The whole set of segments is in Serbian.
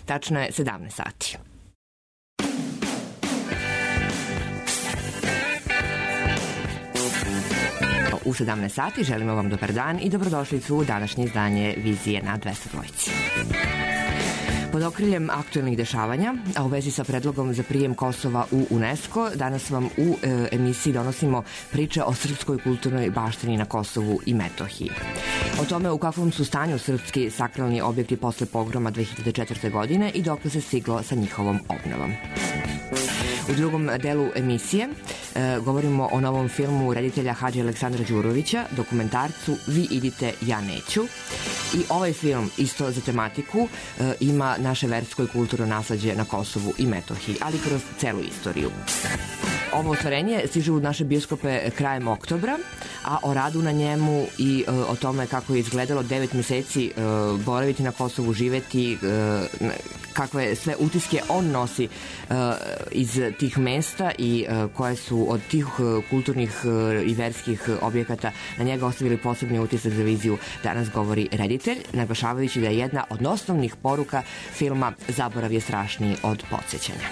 Tačno je 17 sati. U 17 sati želimo vam dobar dan i dobrodošlicu u današnje izdanje Vizije na 202. Pod okriljem aktuelnih dešavanja, a u vezi sa predlogom za prijem Kosova u UNESCO, danas vam u emisiji donosimo priče o srpskoj kulturnoj baštini na Kosovu i Metohiji. O tome u kakvom su stanju srpski sakralni objekti posle pogroma 2004. godine i dok se stiglo sa njihovom obnovom. U drugom delu emisije govorimo o novom filmu reditelja Hadži Aleksandra Đurovića, dokumentarcu Vi idite, ja neću. I ovaj film, isto za tematiku, ima naše versko i kulturno nasleđe na Kosovu i Metohiji, ali kroz celu istoriju. Ovo ostvarenje stiže u naše bioskope krajem oktobra, a o radu na njemu i o tome kako je izgledalo 9 meseci boraviti na Kosovu, živeti, kakve sve utiske on nosi iz tih mesta i koje su od tih kulturnih i verskih objekata na njega ostavili posebni utisak za viziju, danas govori reditelj, naglašavajući da je jedna od osnovnih poruka filma zaborav je strašniji od podsjećanja.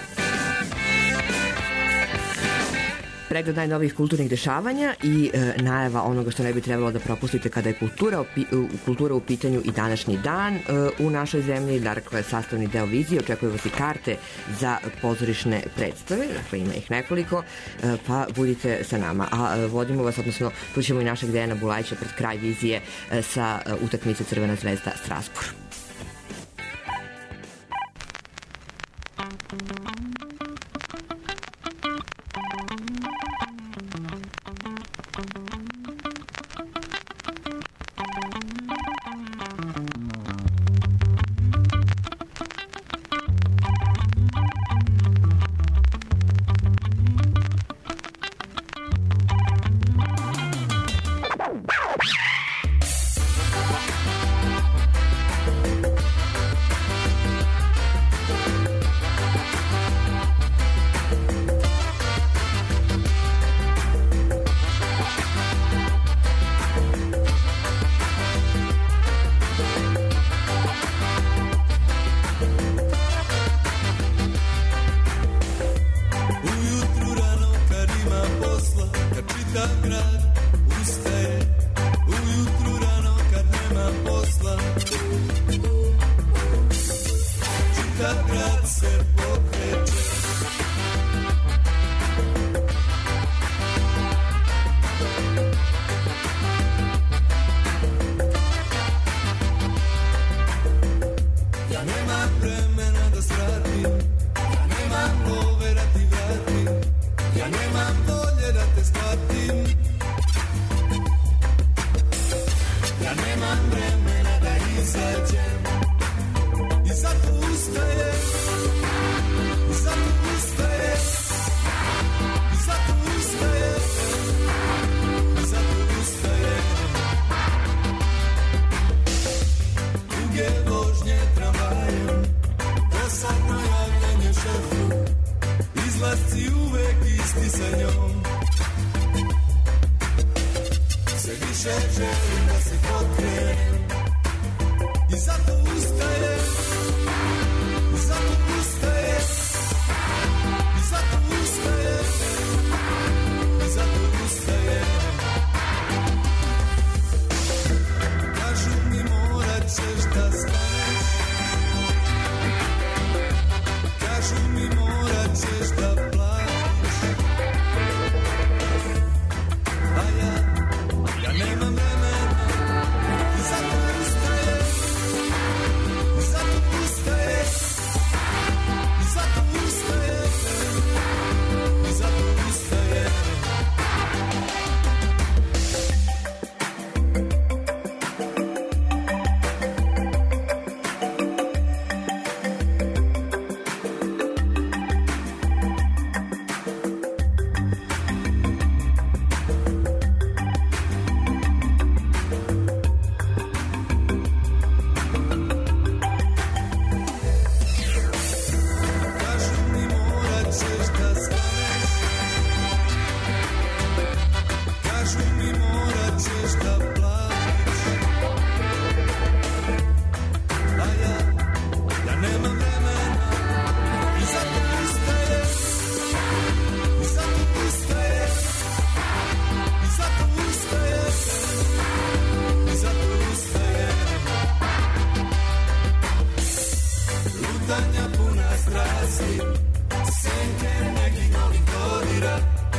Pregled najnovijih kulturnih dešavanja i najava onoga što ne bi trebalo da propustite kada je kultura u pitanju i današnji dan u našoj zemlji. Dakle, sastavni deo vizije, očekuju vas i karte za pozorišne predstave, dakle ima ih nekoliko, pa budite sa nama. A vodimo vas, odnosno čućemo i našeg Dejana Bulajića pred kraj vizije sa utakmice Crvena zvezda Strasbourg.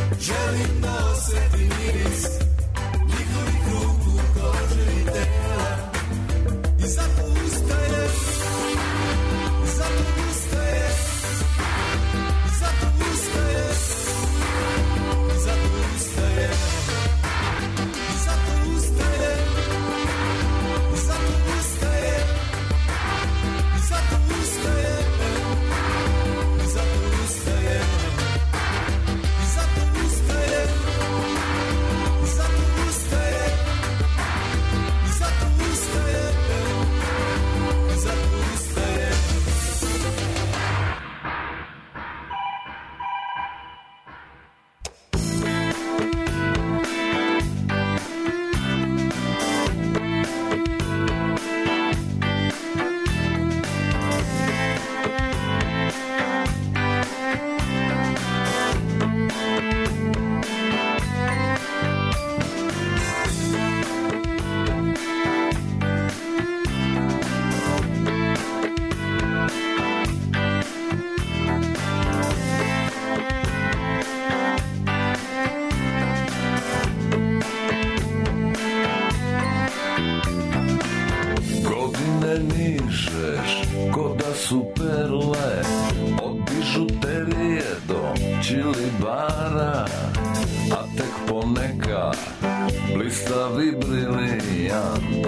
želim da osetim miris njihovih ruku, kože i tela. I zato ustajem, zato ustajem, zato ustajem, zato ustajem, zato ustajem, zato ustajem, zato ustajem, zato ustajem, zato ustajem, zato ustajem, zato ustajem, zato ustajem. Godine nižeš ko da su perle, od bižuterije do čilibara, a tek poneka blistavi brilijant.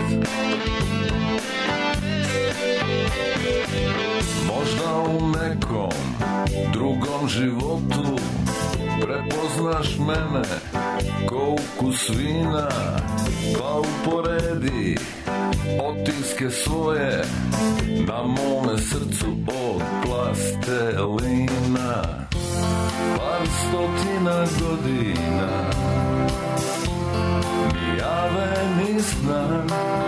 Možda u nekom drugom životu prepoznaš mene ko ukus vina, pa uporedi otiske svoje na mome srcu od plastelina. Par stotina godina ni jave ni sna,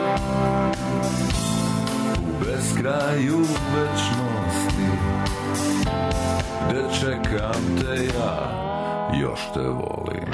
u beskraju večnosti gde čekam te ja, još te volim.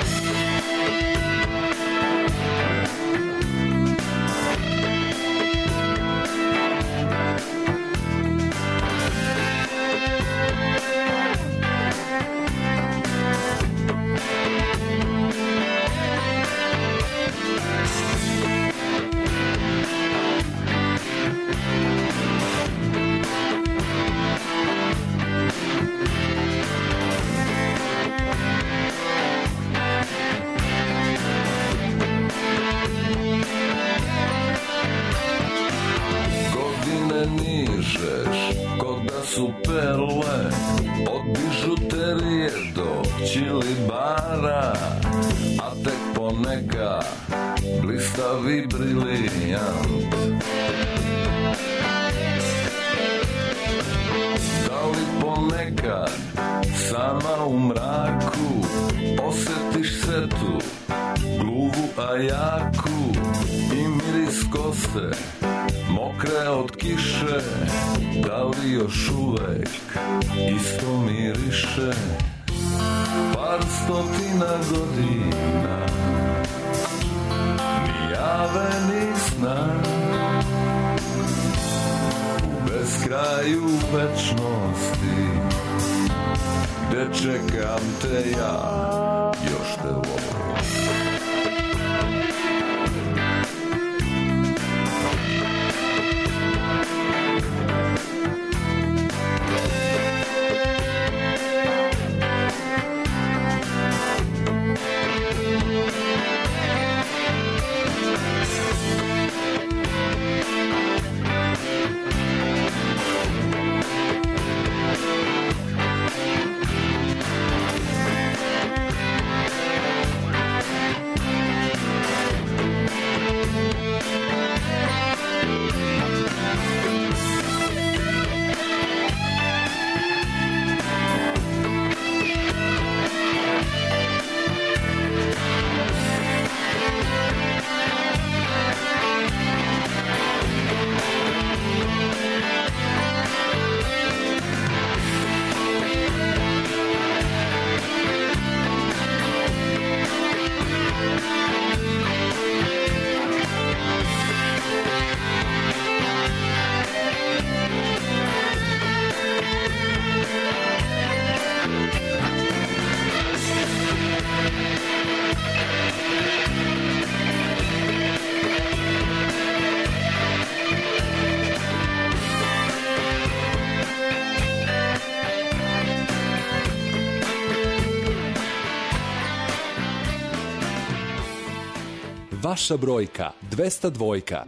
Nižeš ko da su perle, od bižuterije do čilibara, a tek poneka blistavi brilijant. Da li ponekad sama u mraku osetiš setu, gluvu a jaku i miris kose mokre od kiše, da li još uvek isto miriše? Par stotina godina ni jave ni sna, u beskraju večnosti gde čekam te ja, još te volim. Vaša brojka 202.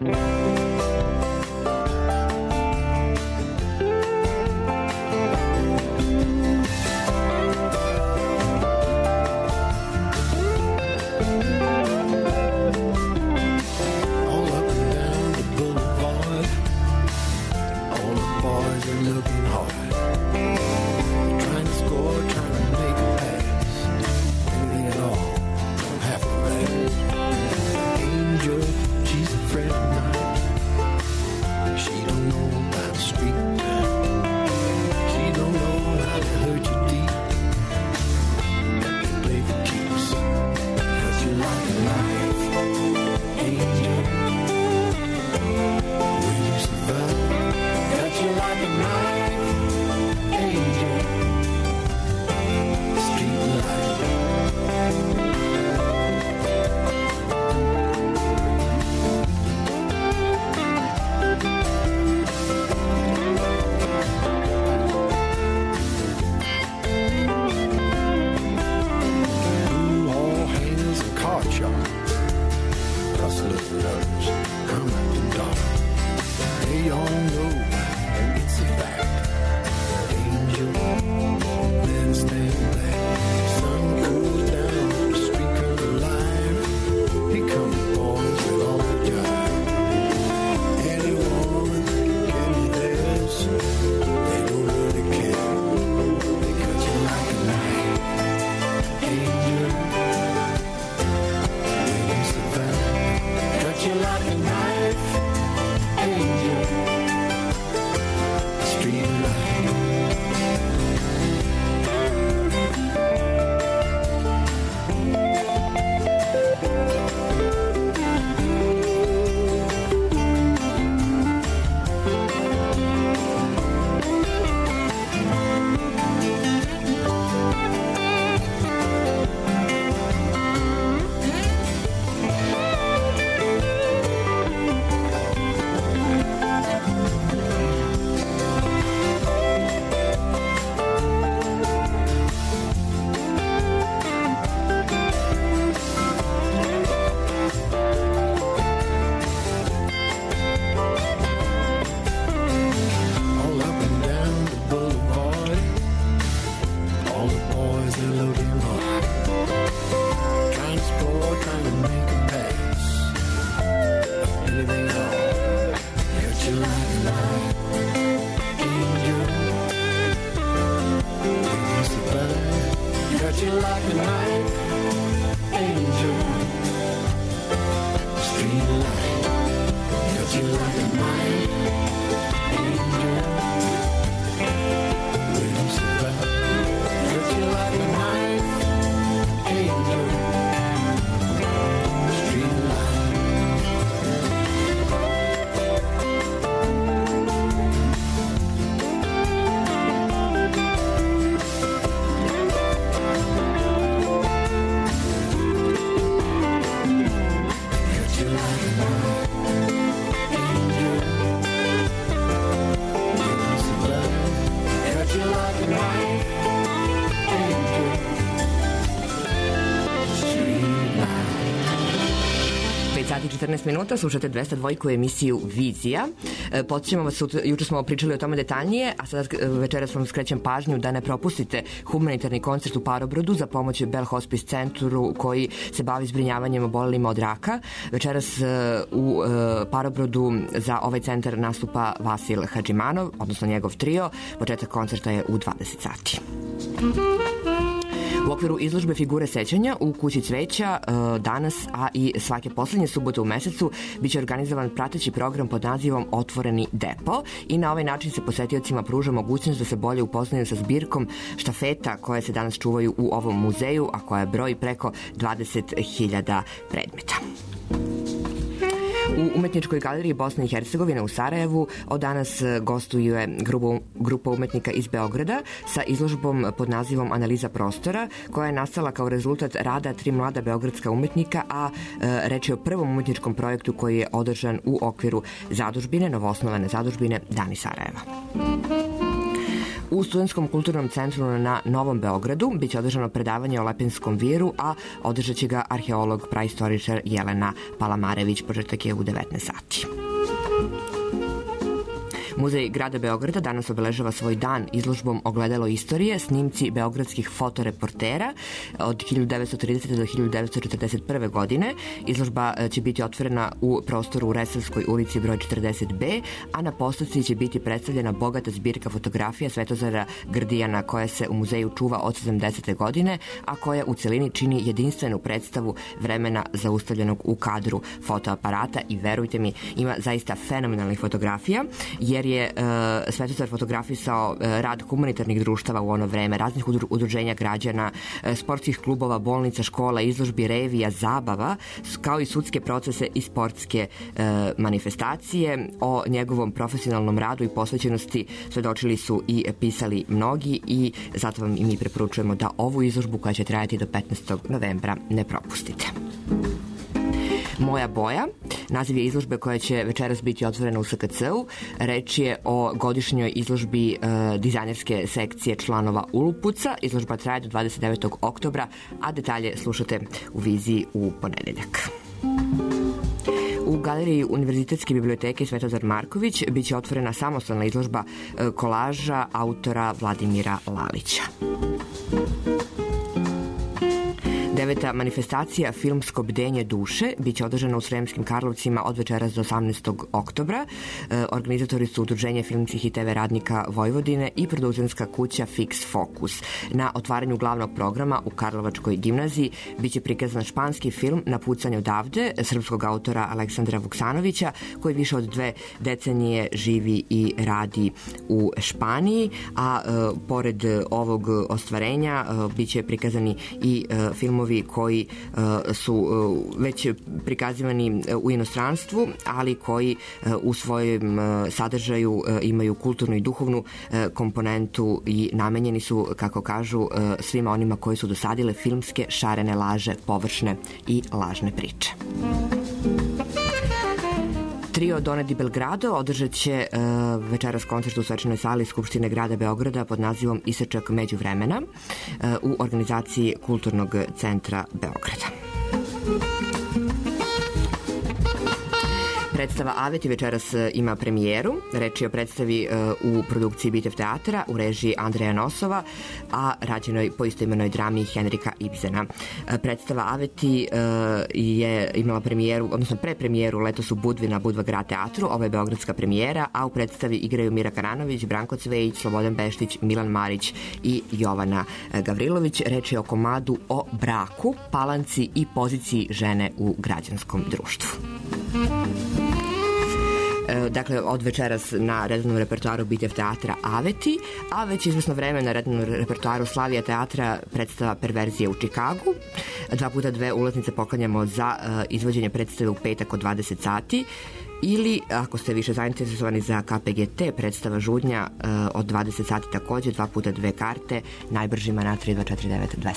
Sati 14 minuta, slušate 202 emisiju Vizija. Podsjećamo vas, juče smo pričali o tome detaljnije, a sada večeras vam skrećem pažnju da ne propustite humanitarni koncert u Parobrodu za pomoć Bell Hospice centru koji se bavi zbrinjavanjem obolelima od raka. Večeras u Parobrodu za ovaj centar nastupa Vasil Hadžimanov, odnosno njegov trio. Početak koncerta je u 20 sati. U okviru izložbe Figure sećanja u Kući cveća danas, a i svake poslednje subote u mesecu, biće organizovan prateći program pod nazivom Otvoreni depo i na ovaj način se posetiocima pruža mogućnost da se bolje upoznaju sa zbirkom štafeta koje se danas čuvaju u ovom muzeju, a koja broji preko 20.000 predmeta. U Umetničkoj galeriji Bosne i Hercegovine u Sarajevu od danas gostuje grupa umetnika iz Beograda sa izložbom pod nazivom Analiza prostora, koja je nastala kao rezultat rada 3 mlada beogradska umetnika, a reč je o prvom umetničkom projektu koji je održan u okviru zadužbine, novoosnovane zadužbine Dani Sarajeva. U U Studentskom kulturnom centru na Novom Beogradu biće održano predavanje o Lepenskom viru, a održat će ga arheolog, praistoričar Jelena Palamarević. Početak je u 19 sati. Muzej grada Beograda danas obeležava svoj dan izložbom Ogledalo istorije, snimci beogradskih fotoreportera od 1930. do 1941. godine. Izložba će biti otvorena u prostoru u Resavskoj ulici broj 40B, a na postavci će biti predstavljena bogata zbirka fotografija Svetozara Grdijana, koja se u muzeju čuva od 70. godine, a koja u celini čini jedinstvenu predstavu vremena zaustavljenog u kadru fotoaparata. I verujte mi, ima zaista fenomenalnih fotografija, jer je Svetozar fotografisao rad humanitarnih društava u ono vreme, raznih udruženja građana, sportskih klubova, bolnica, škola, izložbi, revija, zabava, kao i sudske procese i sportske manifestacije. O njegovom profesionalnom radu i posvećenosti svedočili su i pisali mnogi, i zato vam i mi preporučujemo da ovu izložbu, koja će trajati do 15. novembra, ne propustite. Moja boja, naziv je izložbe koja će večeras biti otvorena u SKC-u. Reč je o godišnjoj izložbi dizajnerske sekcije članova Ulupuca. Izložba traje do 29. oktobra, a detalje slušate u viziji u ponedeljak. U galeriji Univerzitetske biblioteke Svetozar Marković biće otvorena samostalna izložba kolaža autora Vladimira Lalića. 9. manifestacija Filmsko bdenje duše biće održana u Sremskim Karlovcima od večeras do 18. oktobra. Organizatori su Udruženje filmskih i TV radnika Vojvodine i producentska kuća Fix Focus. Na otvaranju glavnog programa u Karlovačkoj gimnaziji biće prikazan španski film Na pucanju odavde srpskog autora Aleksandra Vuksanovića, koji više od 2 decenije živi i radi u Španiji, a pored ovog ostvarenja biće prikazani i filmovi koji su već prikazivani u inostranstvu, ali koji u svojem sadržaju imaju kulturnu i duhovnu komponentu i namenjeni su, kako kažu, svima onima koji su dosadile filmske šarene laže, površne i lažne priče. Trio Done di Belgrado održat će večeras koncert u svečanoj sali Skupštine grada Beograda pod nazivom Isečak međuvremena u organizaciji Kulturnog centra Beograda. Predstava Aveti večeras ima premijeru. Reč je o predstavi u produkciji Bitev teatra u režiji Andreja Nosova, a rađenoj po istoimenoj drami Henrika Ibsena. Predstava Aveti je imala premijeru, odnosno prepremijeru letos u Budvi na Budva grad teatru. Ovo je beogradska premijera, a u predstavi igraju Mira Karanović, Branko Cvejić, Slobodan Beštić, Milan Marić i Jovana Gavrilović. Reč je o komadu o braku, palanci i poziciji žene u građanskom društvu. Dakle, od večeras na redovnom repertoaru Bitev teatra Aveti, a već izvesno vreme na redovnom repertoaru Slavija teatra predstava Perverzije u Čikagu. 2x2 ulaznice poklanjamo za izvođenje predstave u petak od 20 sati, ili ako ste više zainteresovani za KPGT, predstava Žudnja od 20 sati takođe, 2x2 karte, najbržima na 3249 202.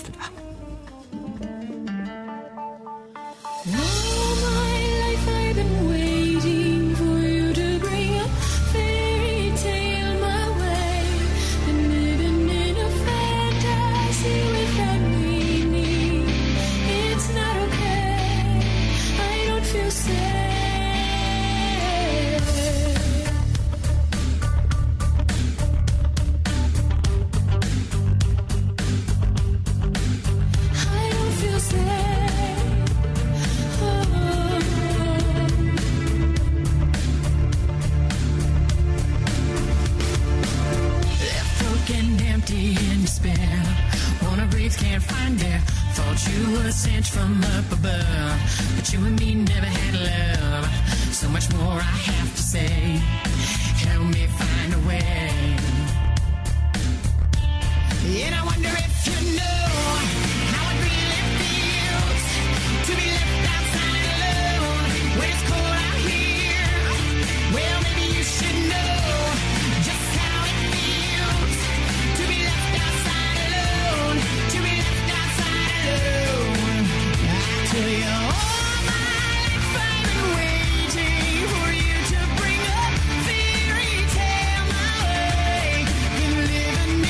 From up above, but you and me never had love. So much more I have to say. Help me find a way. And I wonder if you know how it really feels to be left outside alone when it's cold out here. Well, maybe you should know just how it feels to be left outside alone, to be left outside alone. I tell you all my life I've been waiting for you to bring a fairy tale my way. Been living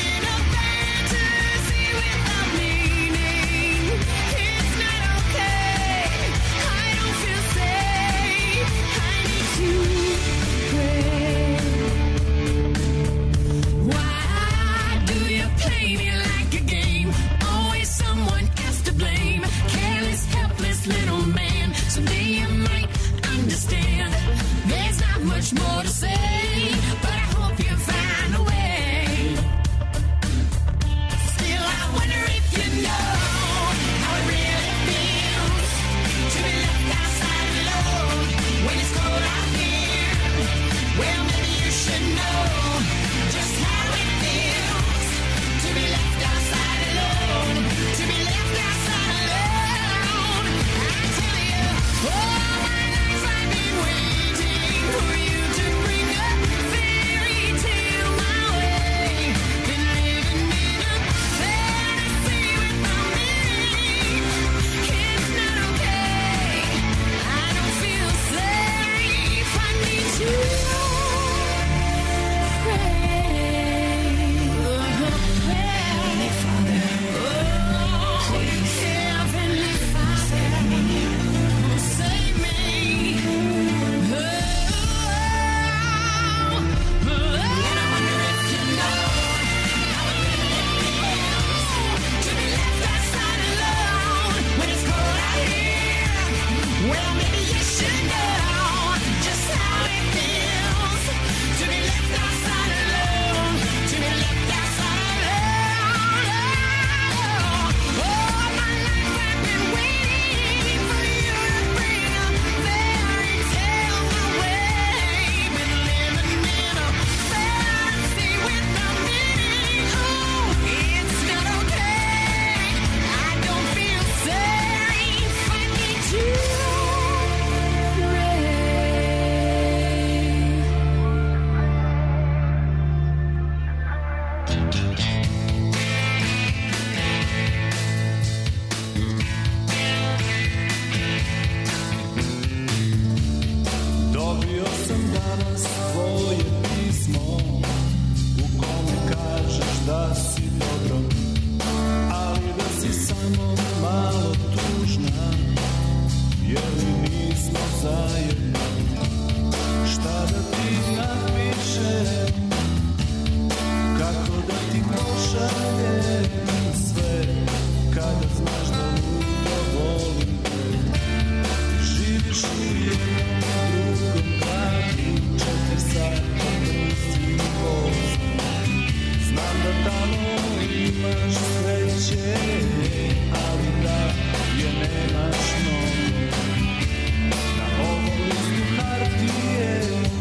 imaš sreće, ali da je nemaš mnogo. Na ovom listu hartije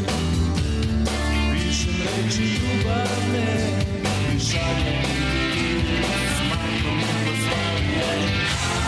pišem reči ljubavne i šaljem s makom Jugoslavije.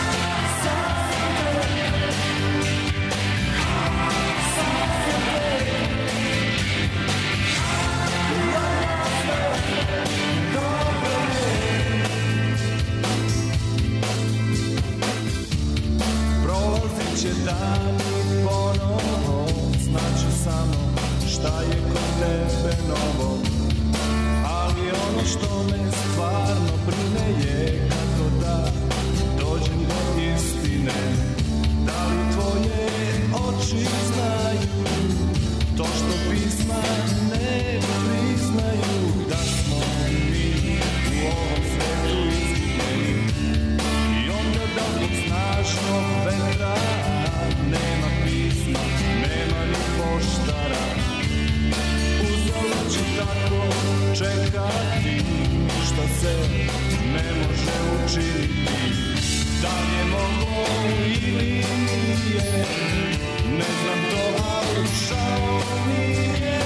Prolazit će dani ponovo, znaću samo šta je kod tebe novo. Ali ono što me stvarno brine je kako da dođem do istine. Da li tvoje oči znaju to što pisma ne priznaju, da smo mi u ovom svetu izgubljeni. I onda da zbog snažnog vetra nema pisma, nema ni poštara. Uzalud ću tako čekati što se ne može učiniti. Da li je mogo ili nije, ne znam to, ali žao mi je.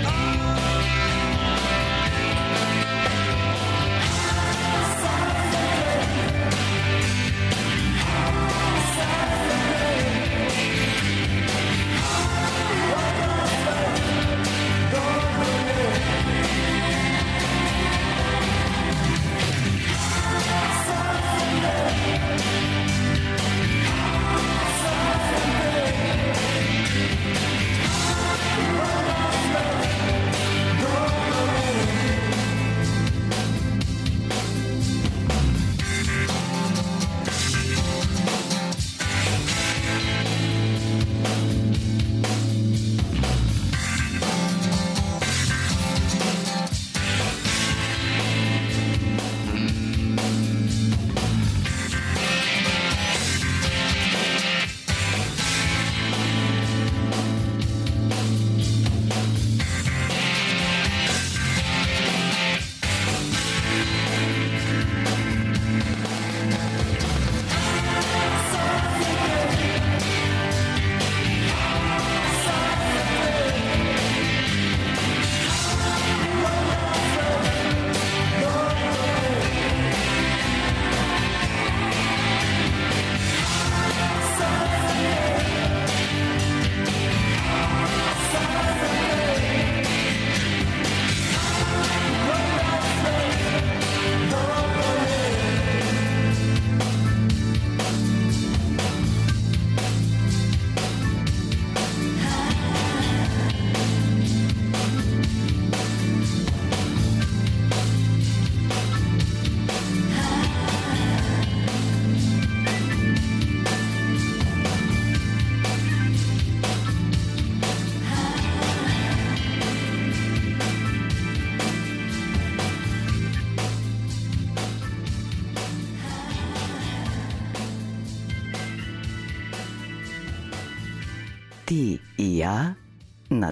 Ti i ja na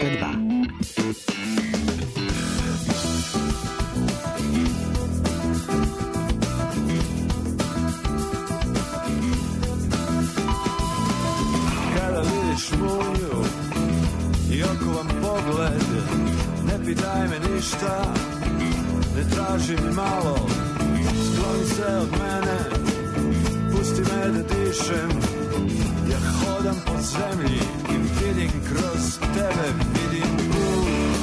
202. Kada vidiš munju i okovan pogled, ne pitaj me ništa, ne traži mi malo, skloni se od mene, pusti me da dišem. Ja hodam po zemlji i vidim kroz tebe, vidim put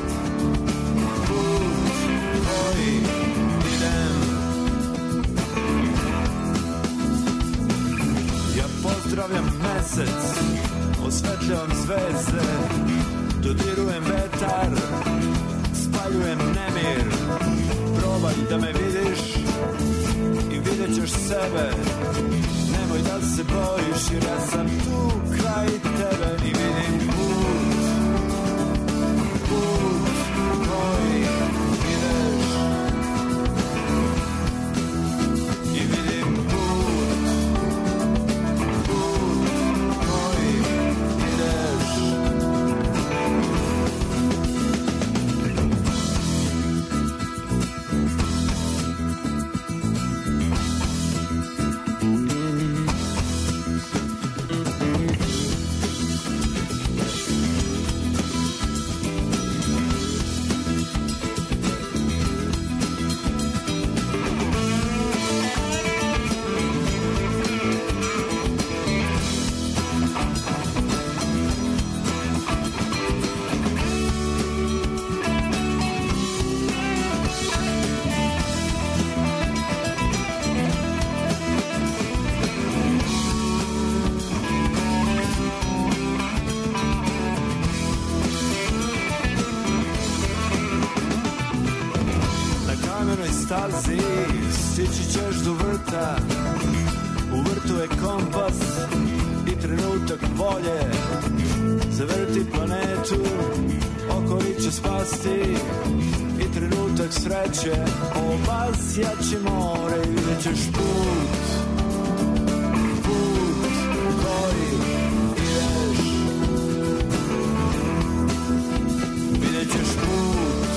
koji idem. Ja pozdravljam mesec, osvetljavam zvezde, dodirujem vetar, spaljujem nemir. Probaj da me vidiš i vidjet ćeš sebe. Nemoj da se bojiš jer ja sam tu kraj tebe i vidim put koji ideš. I vidim put koji ideš. kamenoj stazi, stići ćeš do vrta. U vrtu je kompas i trenutak volje. Zavrti planetu, okoliš će spasti. I trenutak sreće, obasjaće more. I vidjet ćeš put koji ideš. Vidjet ćeš put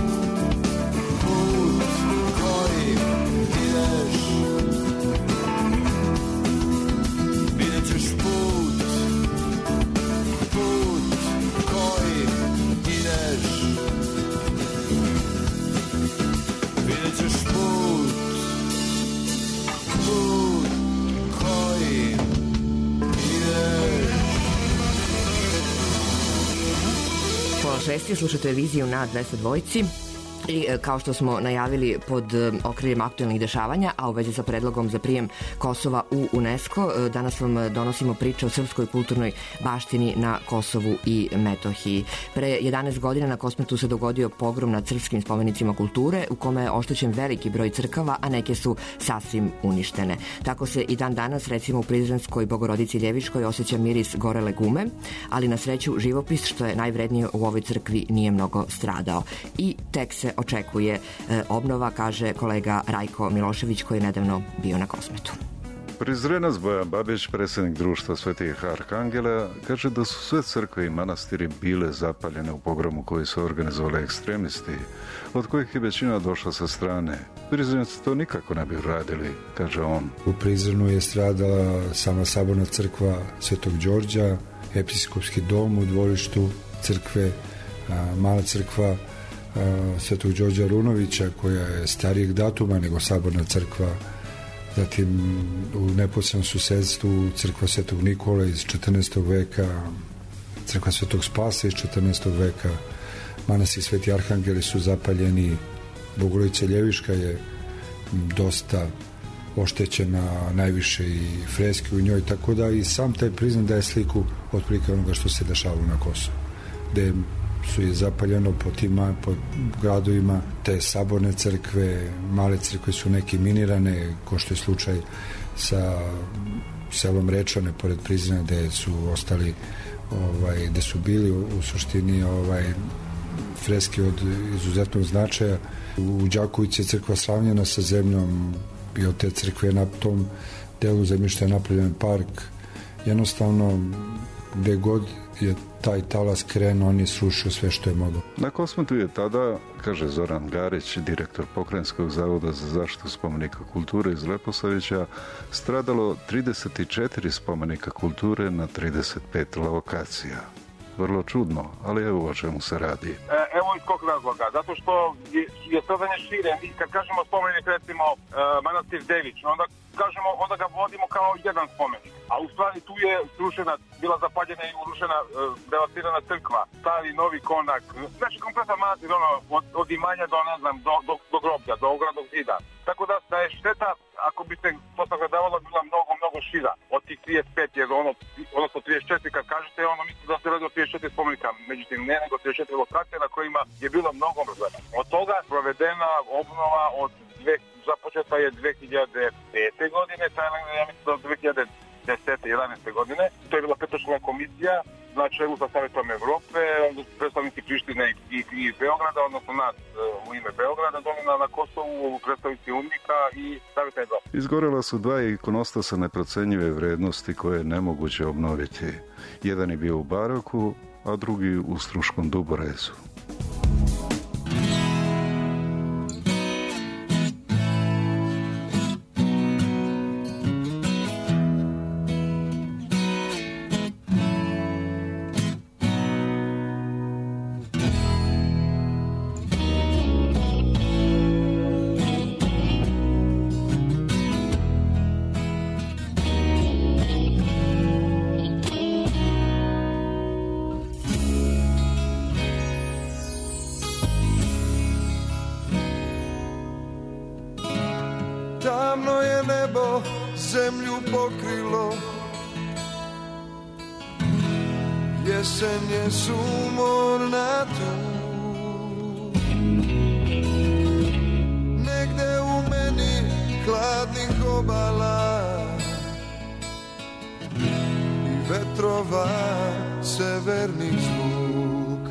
koji ideš. Vidjet ćeš put koji ideš. Vidjet ćeš put koji ideš. Pola 6 slušate viziju na 202. I kao što smo najavili pod okriljem aktualnih dešavanja, a u vezi sa predlogom za prijem Kosova u UNESCO, danas vam donosimo priče o srpskoj kulturnoj baštini na Kosovu i Metohiji. Pre 11 godina na Kosmetu se dogodio pogrom nad srpskim spomenicima kulture u kome je oštećen veliki broj crkava, a neke su sasvim uništene. Tako se i dan danas, recimo u Prizrenskoj Bogorodici Ljeviškoj, osjeća miris gorele gume, ali na sreću živopis, što je najvrednije u ovoj crkvi, nije mnogo stradao. I tek se očekuje obnova, kaže kolega Rajko Milošević, koji je nedavno bio na Kosmetu. Prizrenac Bojan Babić, predsjednik društva Svetih Arhangela, kaže da su sve crkve i manastiri bile zapaljene u pogromu koji su organizovali ekstremisti, od kojih je većina došla sa strane. Prizrenci to nikako ne bi uradili, kaže on. U Prizrenu je stradala sama saborna crkva Svetog Đorđa, episkopski dom u dvorištu crkve, mala crkva Svetog Đorđa Runovića, koja je starijeg datuma nego saborna crkva. Zatim u neposrednom susedstvu crkva Svetog Nikole iz 14. veka, crkva Svetog Spasa iz 14. veka, manastir Sveti Arhangeli su zapaljeni, Bogorodica Ljeviška je dosta oštećena, najviše i freske u njoj, tako da i sam taj Prizren daje sliku otprilike onoga što se dešavalo na Kosovu, gde su je zapaljeno po gradovima, te saborne crkve, male crkve su neke minirane, ko što je slučaj sa selom Rečane pored Prizrena, gde su ostali, gde su bili u suštini freske od izuzetnog značaja. U Đakovici je crkva sravnjena sa zemljom i od te crkve na tom delu zemljišta je napravljen park. Jednostavno, gde god je taj talas krenuo, on je srušio sve što je mogao. Na Kosmetu je tada, kaže Zoran Garić, direktor Pokrajinskog zavoda za zaštitu spomenika kulture iz Leposavića, stradalo 34 spomenika kulture na 35 lokacija. Vrlo čudno, ali evo o čemu se radi. Evo iz kog razloga, zato što je stradanje šire. Mi kad kažemo spomenik, recimo manastir Dević, onda ga vodimo kao jedan spomenik. A u stvari tu je srušena, bila zapaljena i urušena, devastirana crkva, stari novi konak, znači kompletan manastir, od imanja do, ne znam, do groblja, do ogradnog zida. Tako da je šteta, ako bi se to sagledavalo, bila mnogo šira od tih 35, jer odnosno 34, kad kažete, mislim da se radi o 34 spomenika, međutim ne, nego 34 lokacija na kojima je bilo mnogo mrzena. Od toga provedena obnova započeta je 2005. godine, trajala je, ja mislim, do 2010-11. godine. To je bila petočlana komisija na čelu sa Savjetom Evrope, predstavnici Prištine i Beograda, odnosno nas u ime Beograda, domina na Kosovu, predstavnici UNMIK-a i Savjeta Evrope. Izgorela su dva ikonostasa neprocenjive vrednosti koje je nemoguće obnoviti. Jedan je bio u Baroku, a drugi u Struškom Duborezu. Tamno je nebo zemlju pokrilo, jesen je sumorna tu. dva severni zvuk.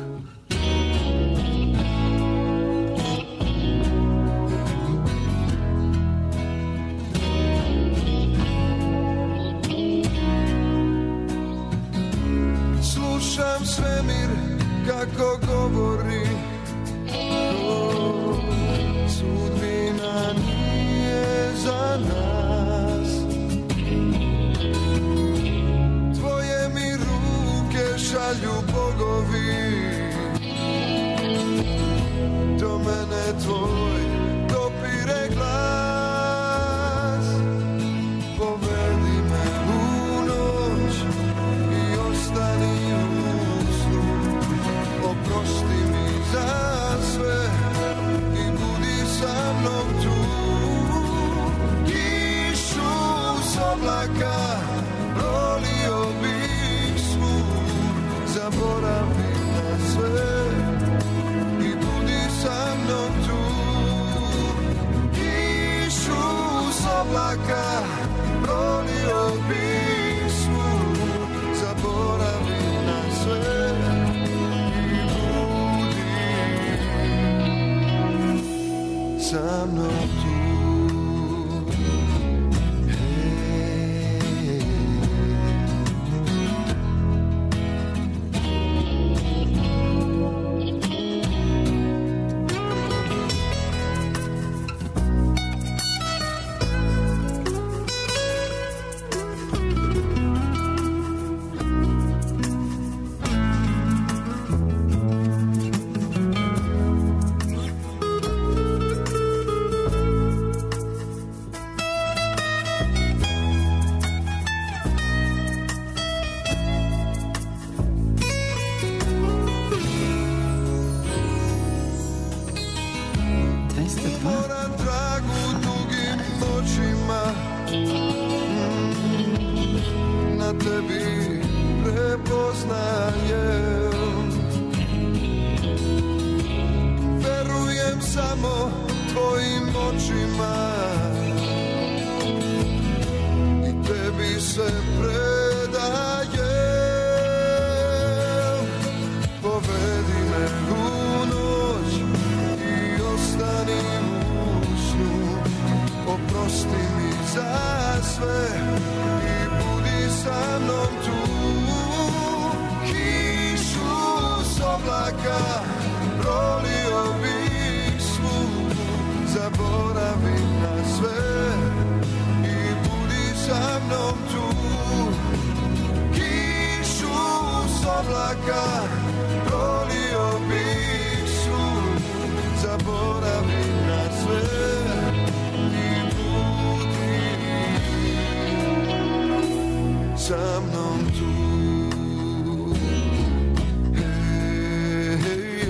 Slušam svemir kako govori, sudbina nije za nas. Tvoje mi ruke šalju bogovi, do mene tvoj dopire glas. Povedi me u noć i ostani u snu, oprosti mi za sve i budi sa mnom tu. Kišu s oblaka prolio bih svu, zaboravi na sve i budi sa mnom tu. Kišu s oblaka prolio bih svu, zaboravi na sve i budi sa mnom tu. Moram tragu dugim noćima na tebi prepoznajem. Verujem samo tvojim očima i tebi se predajem. Povedi me u noć i ostani u snu, oprosti mi za sve i budi sa mnom tu. Kišu s oblaka prolio bih svu, zaboravi na sve i budi sa mnom tu. Kišu s oblaka prolio bih svu, zaboravi na sve i budi sa mnom tu. Hey, hey,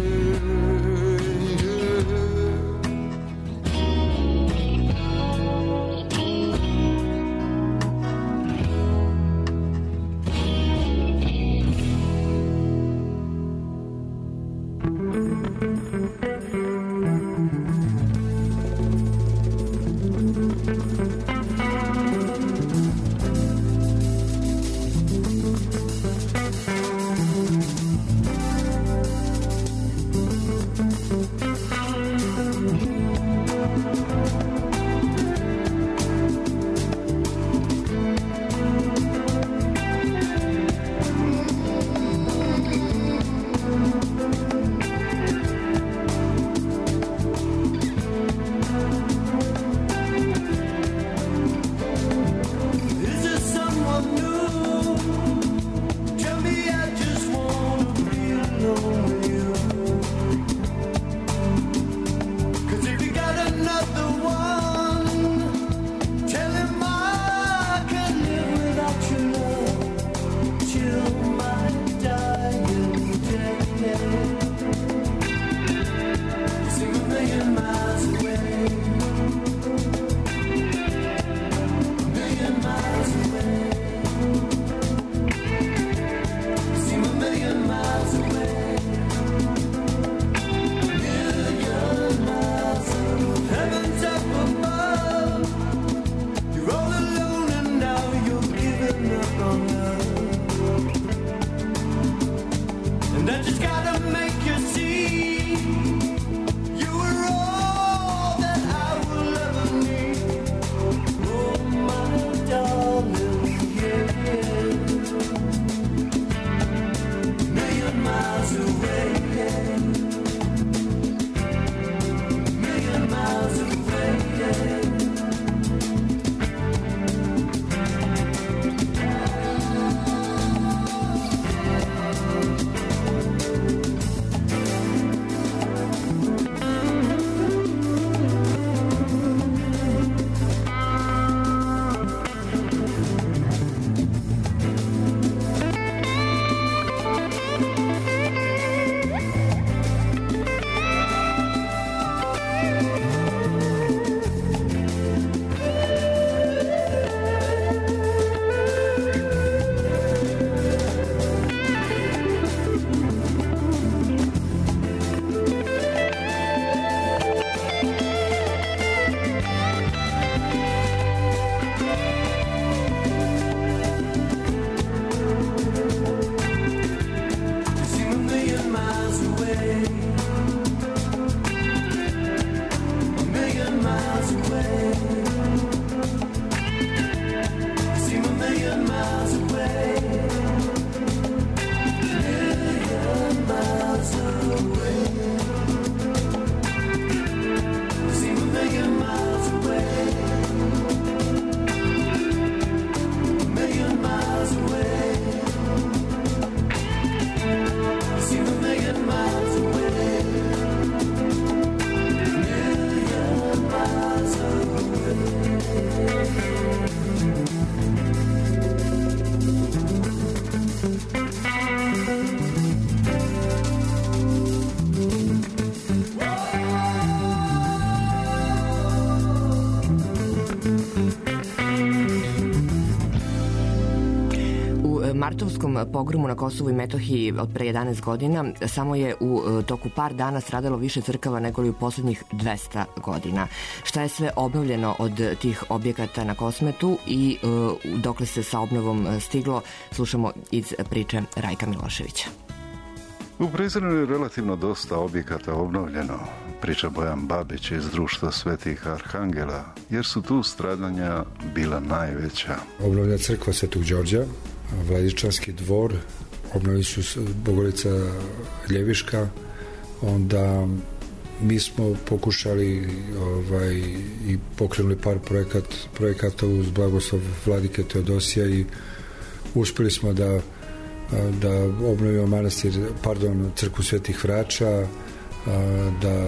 martovskom pogromu na Kosovu i Metohiji od pre 11 godina samo je u toku par dana stradalo više crkava nego li u poslednjih 200 godina. Šta je sve obnovljeno od tih objekata na Kosmetu i dokle se sa obnovom stiglo, slušamo iz priče Rajka Miloševića. U Prizrenu je relativno dosta objekata obnovljeno, priča Bojan Babić iz Društva svetih arhangela, jer su tu stradanja bila najveća. Obnovljena crkva Svetog Đorđa, Vladičanski dvor, obnovili su Bogorica Ljeviška, onda mi smo pokušali i pokrenuli par projekata uz blagoslov Vladike Teodosija i uspeli smo da obnovimo crkvu Svetih Vrača, da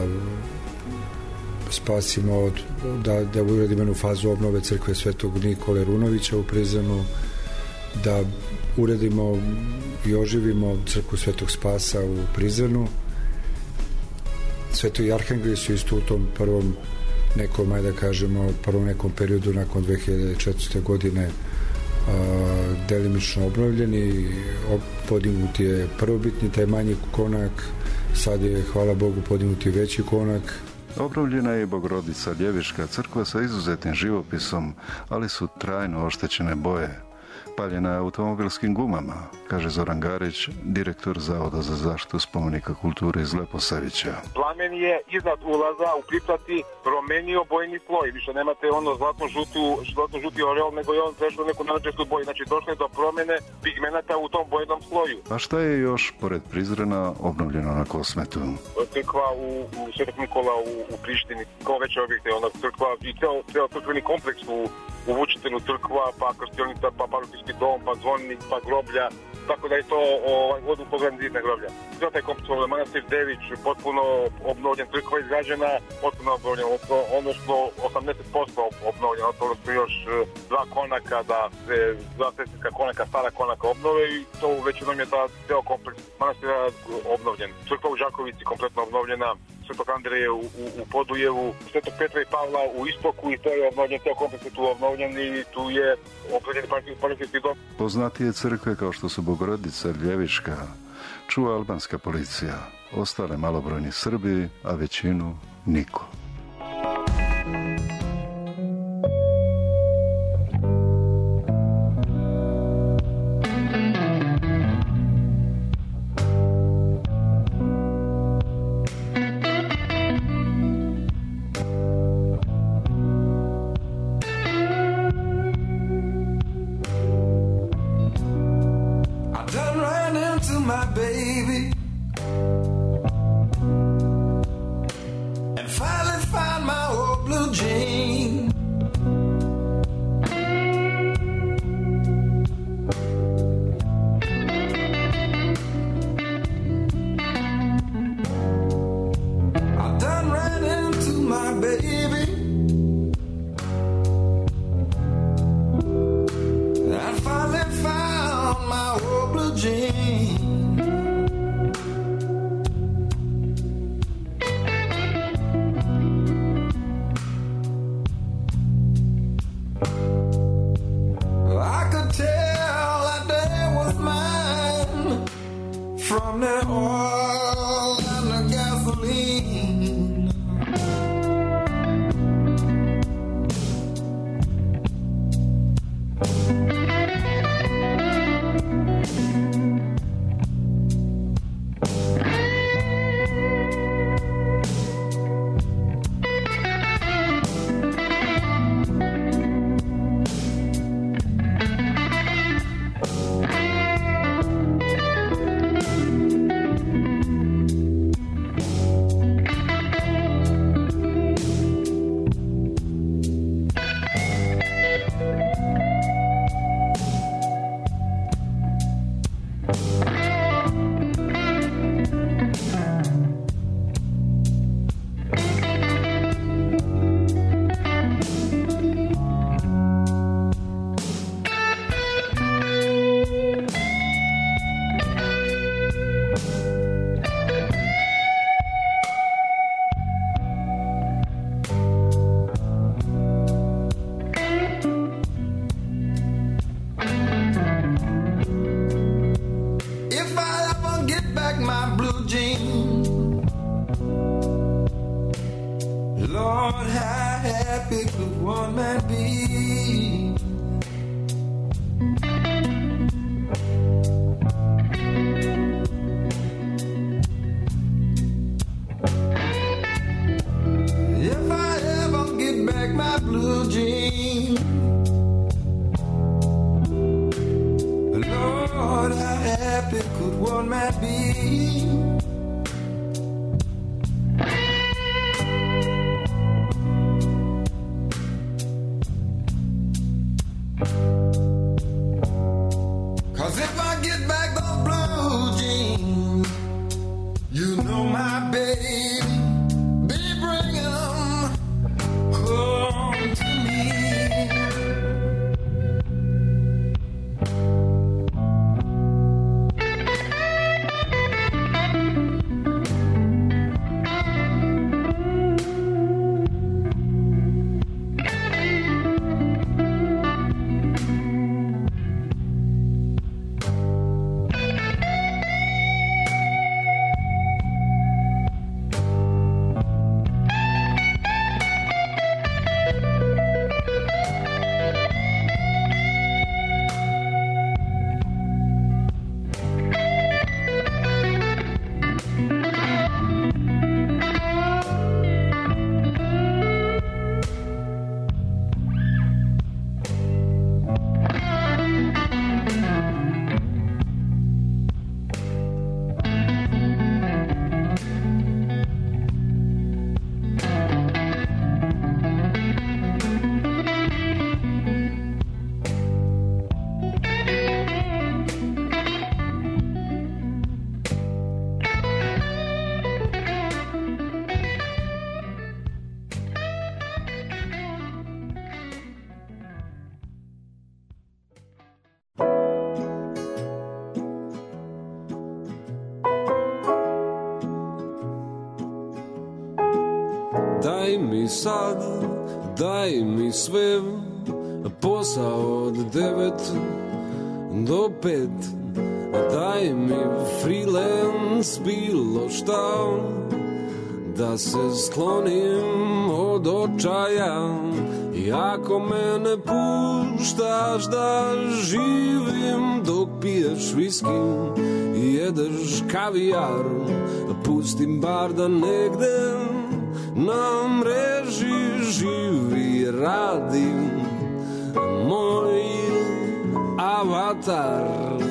spasimo, da uradimo jednu fazu obnove crkve Svetog Nikole Runovića u Prizrenu, da uredimo i oživimo crkvu Svetog Spasa u Prizrenu. Svetog Arhangeli su isto u tom prvom nekom periodu nakon 2004. godine delimično obnovljeni, podignut je prvobitni taj manji konak, sad je, hvala Bogu, podignut je veći konak. Obnovljena je i Bogorodica Ljeviška, crkva sa izuzetnim živopisom, ali su trajno oštećene boje. Paljena je automobilskim gumama, kaže Zoran Garić, direktor Zavoda za zaštitu spomenika kulture iz Leposavića. Plamen je iznad ulaza u Priplati promenio bojni sloj. Više nemate ono zlatno-žuti oreol, nego je on prešao neku narančastu boju. Znači, došlo je do promene pigmenata u tom bojnom sloju. A šta je još, pored Prizrena, obnovljeno na Kosmetu? Crkva u Svetog Nikola u Prištini, kao veće objekte, ona crkva i ceo crkveni kompleks u Vučitinu, crkva, pa krstionica, pa parokijski dom, pa zvonik, pa groblja, tako da je to vodu pogledam zidne groblja. Sve taj kompleks ovdje, manastir Dević, potpuno obnovljen, crkva izgrađena, potpuno obnovljena, odnosno 80% obnovljena, ostalo su još dva konaka, dva sestinska konaka, stara konaka obnove i to većinom je ta ceo kompleks manastira obnovljen. Crkva u Žakovici kompletno obnovljena, Svetog Andreje u Podujevu, Svetog Petra i Pavla u Istoku i to je obnovljen, ceo kompleks je tu obnovljen i tu je obnovljen parokijski dom. Poznatije crkve kao što su Bogorodica Ljeviška čuva albanska policija, ostale malobrojni Srbi, a većinu niko. My baby and finally how happy could one man be? If I ever get back my blue jeans, Lord, how happy could one man be? 'Cause if I get back those blue jeans, you know my baby be bringing them home to me. Daj mi sad, daj mi sve, posao od 9 do 5. Daj mi freelance, bilo šta, da se sklonim od očaja. I ako me ne puštaš da živim dok piješ viski i jedeš kavijar, pustim bar da negde na mreži živi, radi moj avatar.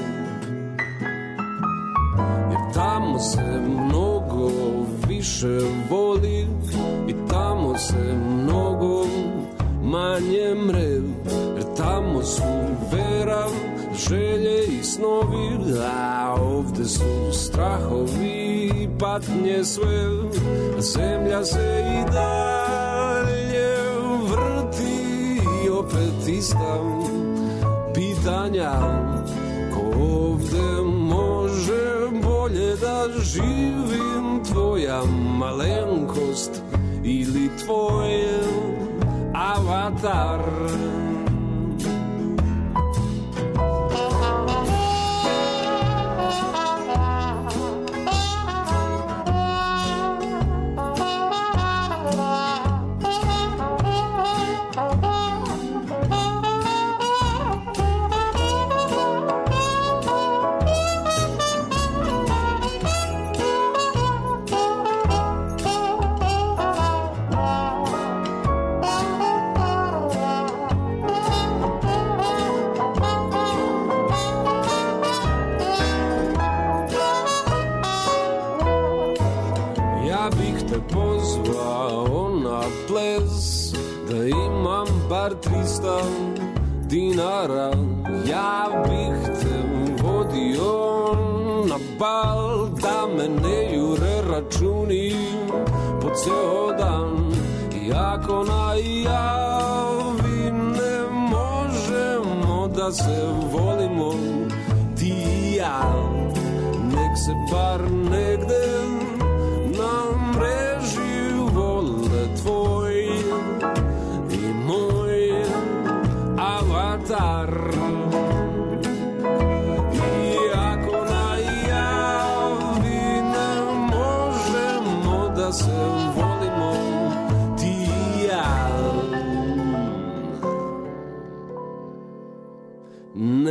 Jer tamo se mnogo više voli i tamo se mnogo manje mre. Jer tamo su vera, želje i snovi, a ovde su strahovi i patnje sve. Zemlja se i dalje vrti i opet ista pitanja. Ko ovde može bolje da živim, tvoja malenkost ili tvoj avatar? Bar 300 dinara, ja bih te vodio na bal, da me ne jure računi po ceo dan. I ako najavi ne možemo da se volimo ti i ja, nek se bar negde na mreži vole tvoj i moj avatar. I ako najavi ne možemo da se volimo ti i ja,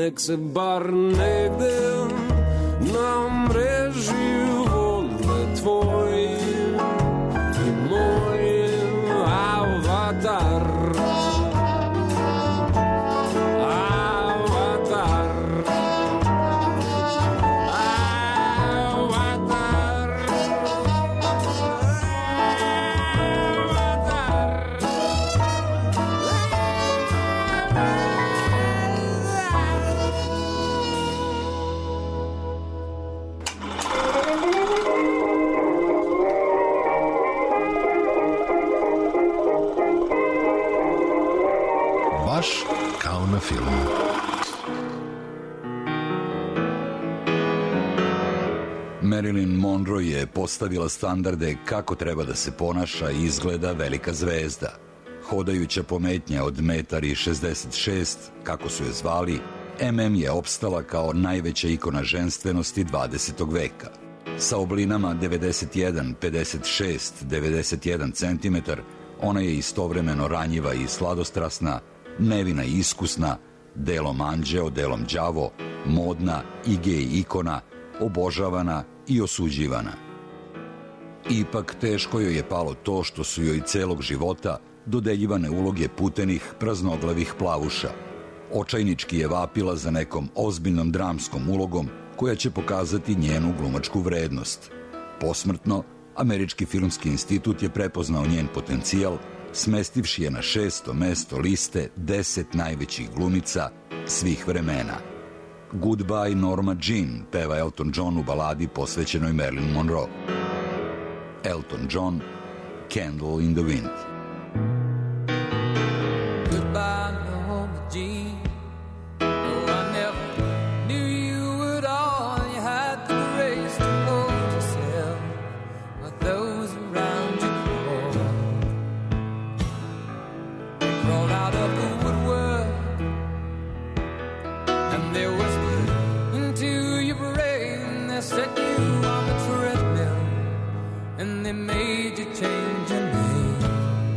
nek se bar negde na mreži vode tvoj i moj avatar. Baš kao na filmu. Marilyn Monroe je postavila standarde kako treba da se ponaša i izgleda velika zvezda. Hodajuća pometnja od 1,66 m, kako su je zvali, MM je opstala kao najveća ikona ženstvenosti 20. veka. Sa oblinama 91, 56, 91 cm, ona je istovremeno ranjiva i sladostrasna, nevina i iskusna, delom anđeo, delom đavo, modna i gej ikona, obožavana i osuđivana. Ipak teško joj je palo to što su joj celog života dodeljivane uloge putenih, praznoglavih plavuša. Očajnički je vapila za nekom ozbiljnom dramskom ulogom koja će pokazati njenu glumačku vrednost. Posmrtno, Američki filmski institut je prepoznao njen potencijal, smestivši je na 6. mesto liste 10 najvećih glumica svih vremena. Goodbye Norma Jean peva Elton John u baladi posvećenoj Marilyn Monroe. Elton John, Candle in the Wind. Goodbye Norma Jean. Oh, I never knew you at all. You had the grace to hold yourself with those around you crawled. They crawled out of the woodwork and they whispered into your brain. They set you on the treadmill and they made you change your name.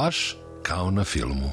Baš kao na filmu.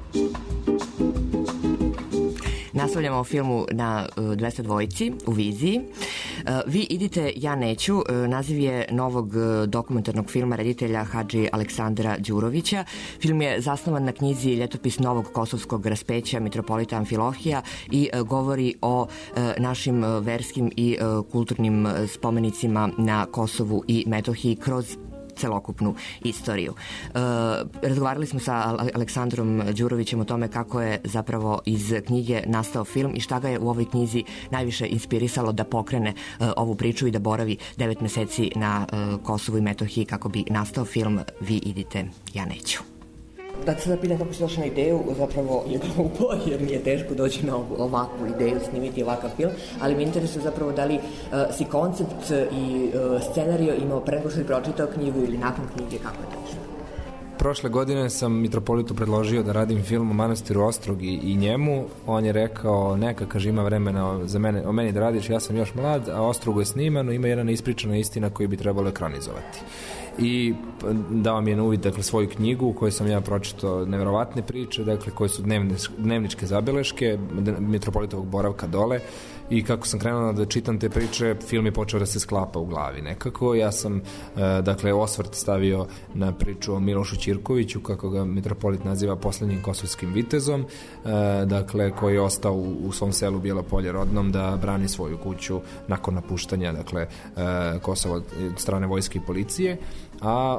Nastavljamo o filmu na 202 u viziji. Vi idite, ja neću. Naziv je novog dokumentarnog filma reditelja Hadži Aleksandra Đurovića. Film je zasnovan na knjizi Ljetopis novog kosovskog raspeća mitropolita Amfilohija i govori o našim verskim i kulturnim spomenicima na Kosovu i Metohiji kroz celokupnu istoriju. Razgovarali smo sa Aleksandrom Đurovićem o tome kako je zapravo iz knjige nastao film i šta ga je u ovoj knjizi najviše inspirisalo da pokrene ovu priču i da boravi 9 meseci na Kosovu i Metohiji kako bi nastao film Vi idite, ja neću. Da se pitam kako si došao na ideju, zapravo je glupo jer mi je teško doći na ovakvu ideju, snimiti ovakav film, ali mi interesuje zapravo da li si koncept i scenario imao pre nego što si pročitao knjigu ili nakon knjige, kako je to išlo? Prošle godine sam mitropolitu predložio da radim film o manastiru Ostrog i njemu. On je rekao, neka, kaže, ima vremena o meni da radiš, ja sam još mlad, a Ostrogu je snimano, ima jedna ispričana istina koju bi trebalo ekranizovati. I dao mi je na uvid, dakle, svoju knjigu u kojoj sam ja pročitao neverovatne priče, dakle, koje su dnevničke zabeleške mitropolitovog boravka dole, i kako sam krenuo da čitam te priče, film je počeo da se sklapa u glavi nekako. Ja sam, dakle, osvrt stavio na priču o Milošu Ćirkoviću, kako ga mitropolit naziva poslednjim kosovskim vitezom, dakle, koji je ostao u svom selu Bijelo Polje rodnom da brani svoju kuću nakon napuštanja, dakle, Kosova od strane vojske i policije. A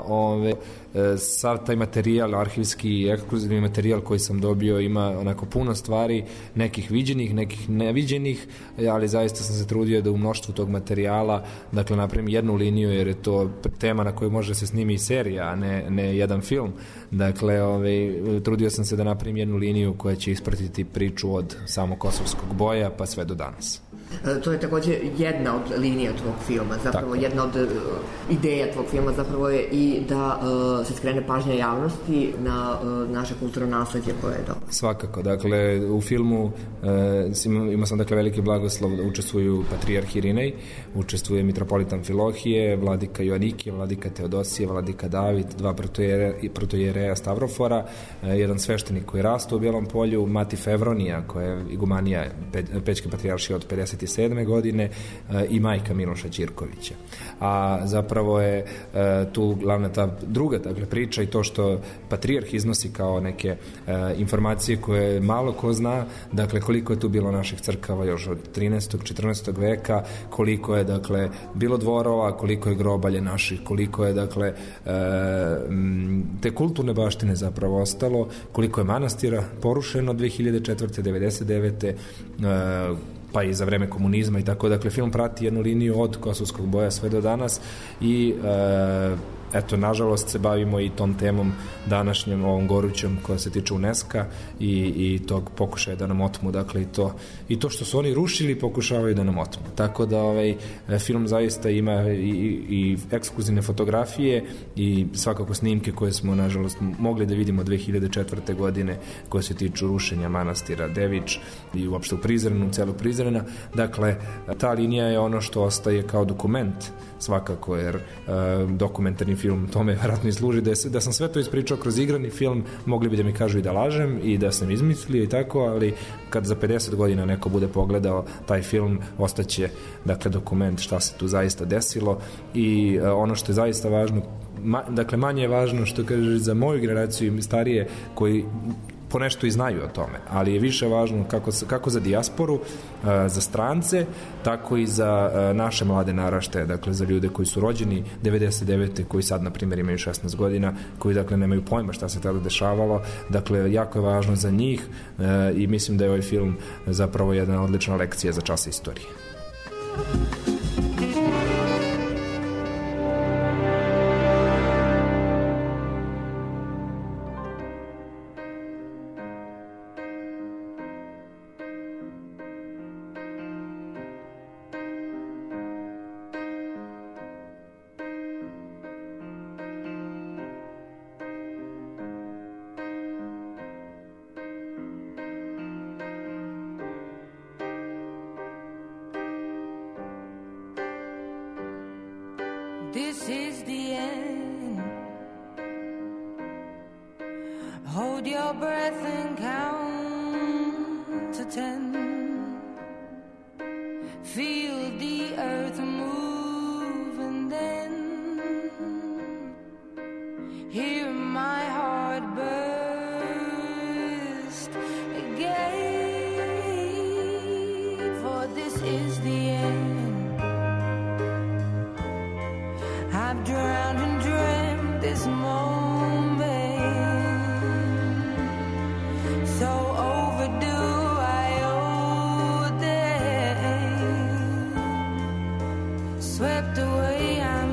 sav taj materijal, arhivski i ekskluzivni materijal koji sam dobio ima onako puno stvari, nekih viđenih, nekih neviđenih, ali zaista sam se trudio da u mnoštvu tog materijala, dakle, napravim jednu liniju, jer je to tema na kojoj može se snimi i serija, a ne jedan film. Dakle, trudio sam se da napravim jednu liniju koja će ispratiti priču od samog kosovskog boja pa sve do danas. To je takođe jedna od linija tvog filma, zapravo jedna od ideja tvog filma zapravo je i da se skrene pažnja javnosti na naše kulturno nasledđe koje je dobro. Svakako, dakle, u filmu imao sam, dakle, veliki blagoslov da učestvuju patrijarh Irinej, učestvuje mitropolit Amfilohije, vladika Joanikije, vladika Teodosije, vladika David, 2 protojereja Stavrofora, jedan sveštenik koji raste u Bijelom Polju, mati Fevronija, koja je igumanija Pećke patrijaršije od 57. godine, i majka Miloša Ćirkovića. A zapravo je tu glavna ta druga, dakle, priča i to što patrijarh iznosi kao neke informacije koje malo ko zna, dakle, koliko je tu bilo naših crkava još od 13. 14. veka, koliko je, dakle, bilo dvorova, koliko je grobalje naših, koliko je, dakle, te kulturne baštine zapravo ostalo, koliko je manastira porušeno 2004. 99. Pa i za vreme komunizma i tako. Dakle, film prati jednu liniju od kosovskog boja sve do danas i eto, nažalost se bavimo i tom temom današnjom, ovom gorućom koja se tiče UNESCO-a i tog pokušaja da nam otmu, dakle, i to što su oni rušili pokušavaju da nam otmu. Tako da film zaista ima i ekskluzivne fotografije i svakako snimke koje smo, nažalost, mogli da vidimo 2004. godine koje se tiču rušenja manastira Devič i uopšte u Prizrenu, celog Prizrena. Dakle, ta linija je ono što ostaje kao dokument svakako, jer dokumentarni film tome vjerojatno i služi, da sam sve to ispričao kroz igrani film, mogli bi da mi kažu i da lažem i da sam izmislio i tako, ali kad za 50 godina neko bude pogledao taj film, ostaće, dakle, dokument šta se tu zaista desilo. I ono što je zaista važno, dakle, manje je važno, što kaže, za moju generaciju i starije koji ponešto i znaju o tome, ali je više važno kako za dijasporu, za strance, tako i za naše mlade naraštaje, dakle, za ljude koji su rođeni 99. koji sad, na primjer, imaju 16 godina, koji, dakle, nemaju pojma šta se tada dešavalo. Dakle, jako je važno za njih i mislim da je ovaj film zapravo jedna odlična lekcija za čas istorije. This is the end. Hold your breath and count to 10. Feel the earth move and then hear my heart burst again. For this is the end. I've drowned and dreamt this moment, so overdue I owe them. Swept away, I'm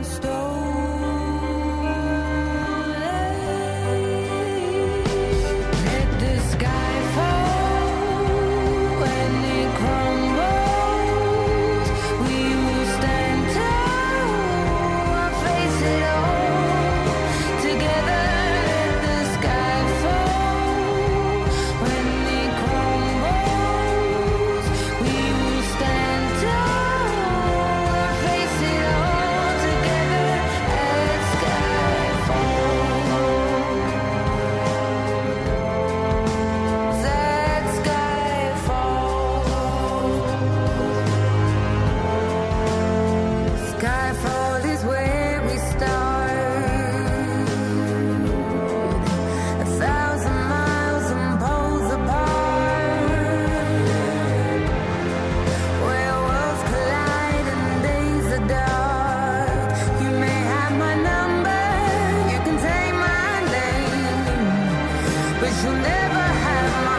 stolen. Let the sky fall when it crumbles. We will stand tall, I'll face it all together. Let the sky fall when it crumbles. We will stand tall, I'll face it all together. As sky falls, as sky falls. Skyfall is where we start. 1,000 miles and poles apart, where worlds collide and days are dark. You may have my number, you can take my name, but you'll never have my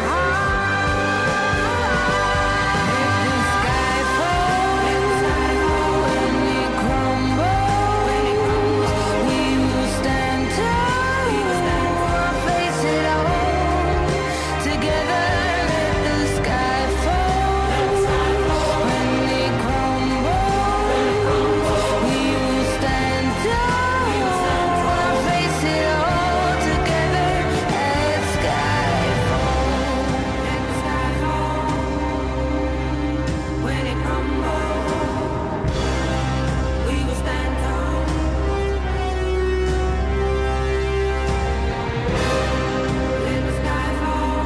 heart. Let the sky fall when it crumbles. We will stand tall, I'll face it all together. Let the sky fall when it crumbles. We will stand tall, I'll face it all together. As sky falls, let the sky fall when it crumbles. We will stand tall. Let the sky fall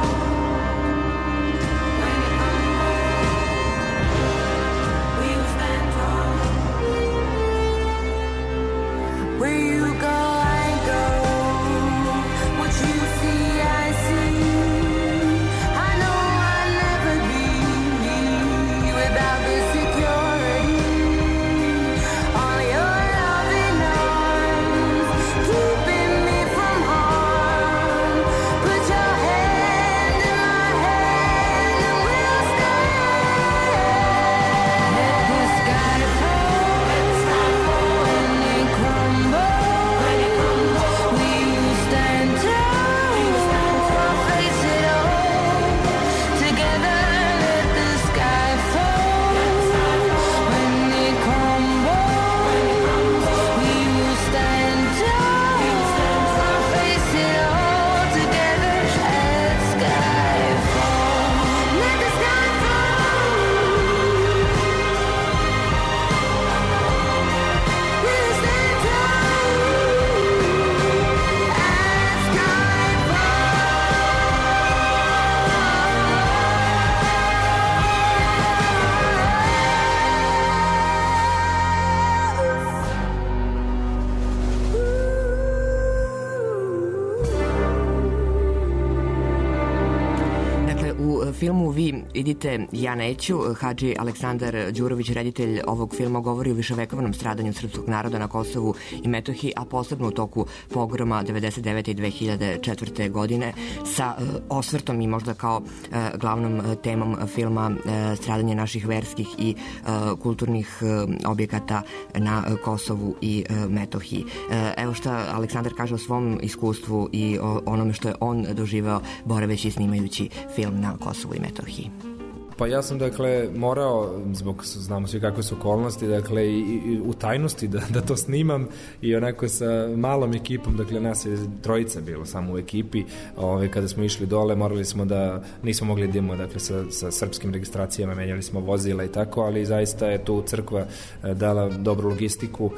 when it crumbles. We will stand tall. Where you go, I go. What you see, I see. I know I'll never be without the security. All your loving arms keeping me from harm. Put your hand in my hand and we'll stand. Let the sky fall when it crumbles. We will stand tall, I'll face it all together. Let the sky fall when it crumbles. We will stand tall, I'll face it all together. As sky fall, let the sky fall. We'll stand tall as sky Dakle, u filmu Vi idite, ja neću, Hadži Aleksandar Đurović, reditelj ovog filma, govori o viševekovnom stradanju srpskog naroda na Kosovu i Metohiji, a posebno u toku pogroma 99. i 2004. godine sa osvrtom i možda kao glavnom temom filma stradanje naših verskih i kulturnih objekata na Kosovu i Metohiji. Evo šta Aleksandar kaže o svom iskustvu i o onome što je on doživeo boraveći i snimajući film na Kosovu i Metohiji. Pa ja sam, dakle, morao, zbog, znamo svi kakve su okolnosti, dakle, i u tajnosti da to snimam i onako sa malom ekipom, dakle, nas je trojica bilo samo u ekipi, kada smo išli dole, morali smo da, nismo mogli da idemo, dakle, sa srpskim registracijama, menjali smo vozila i tako, ali zaista je tu crkva dala dobru logistiku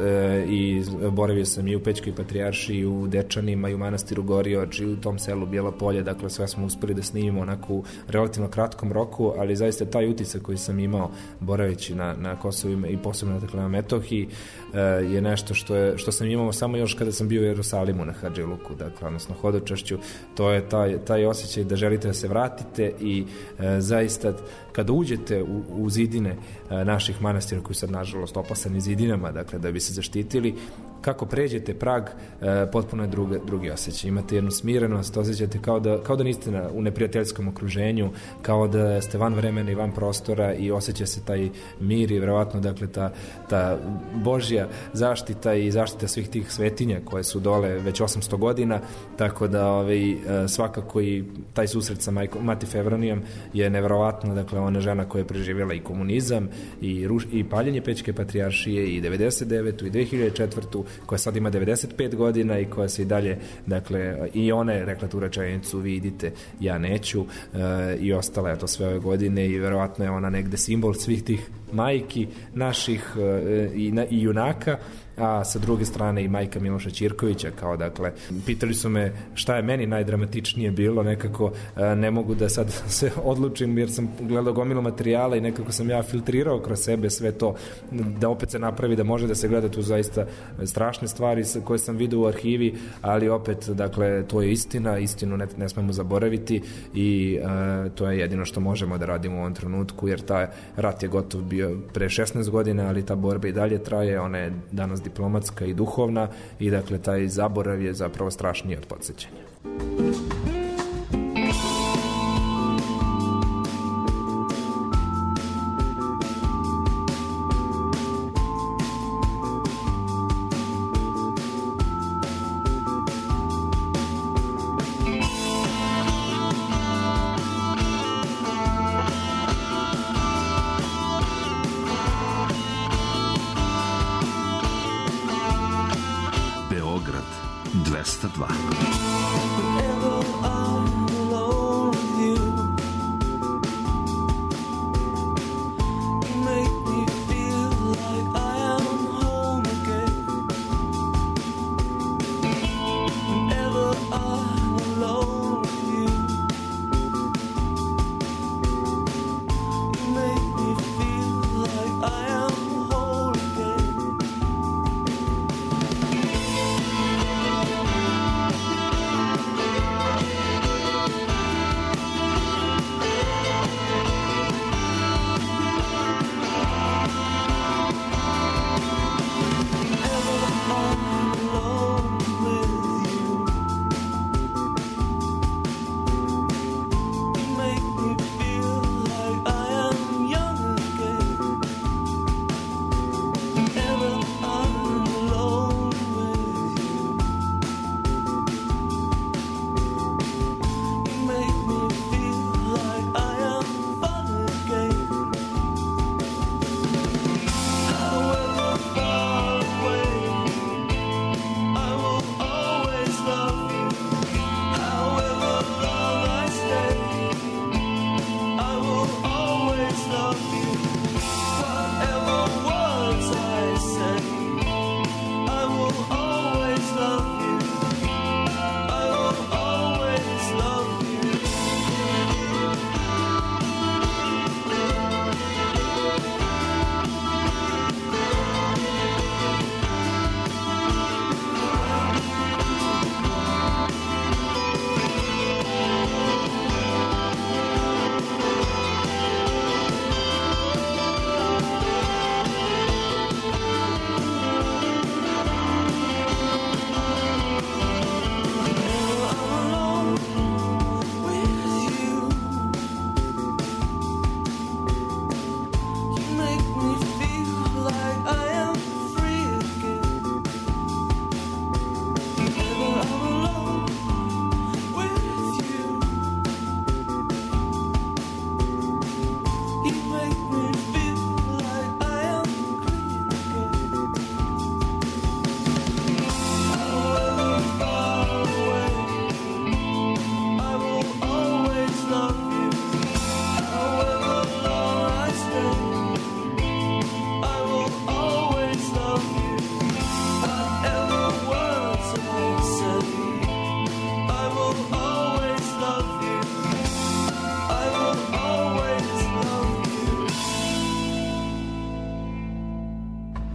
i boravio sam i u Pećkoj patrijaršiji, i u Dečanima, i u manastiru Gorioč, i u tom selu Bijelo Polje, dakle, sve smo uspeli da snimimo onako u relativno kratkom roku, ali zaista taj utisak koji sam imao boraveći na Kosovu i posebno dakle, na Metohiji je nešto što sam imao samo još kada sam bio u Jerusalimu na Hadži Luku, dakle, odnosno hodočašću. To je taj osjećaj da želite da se vratite i zaista kada uđete u zidine naših manastira koji su nažalost opasani zidinama, dakle, da bi se zaštitili, kako pređete prag, potpuno je drugi osjećaj. Imate jednu smirenost, osjećate kao da niste u neprijateljskom okruženju, kao da ste van vremena i van prostora i osjeća se taj mir i verovatno, dakle, ta Božja zaštita i zaštita svih tih svetinja koje su dole već 800 godina, tako da svakako i taj susret sa Mati Fevronijom je neverovatno, dakle, ona žena koja je preživjela i komunizam i paljenje Pećke patrijaršije i 99. i 2004. koja sad ima 95 godina i koja se i dalje, dakle, i ona je rekla tu rečenicu, vi idite, ja neću, i ostala je to sve ove godine i verovatno je ona negde simbol svih tih majki naših i junaka, a sa druge strane i majka Miloša Ćirkovića, kao, dakle, pitali su me šta je meni najdramatičnije bilo, nekako ne mogu da sad se odlučim jer sam gledao gomilu materijala i nekako sam ja filtrirao kroz sebe sve to, da opet se napravi da može da se gleda tu zaista strašne stvari koje sam vidio u arhivi, ali opet, dakle, to je istina, istinu ne smemo zaboraviti i to je jedino što možemo da radimo u ovom trenutku, jer taj rat je gotov bio pre 16 godina, ali ta borba i dalje traje, ona je danas diplomatska i duhovna i, dakle, taj zaborav je zapravo strašniji od podsjećanja. Beograd 202. I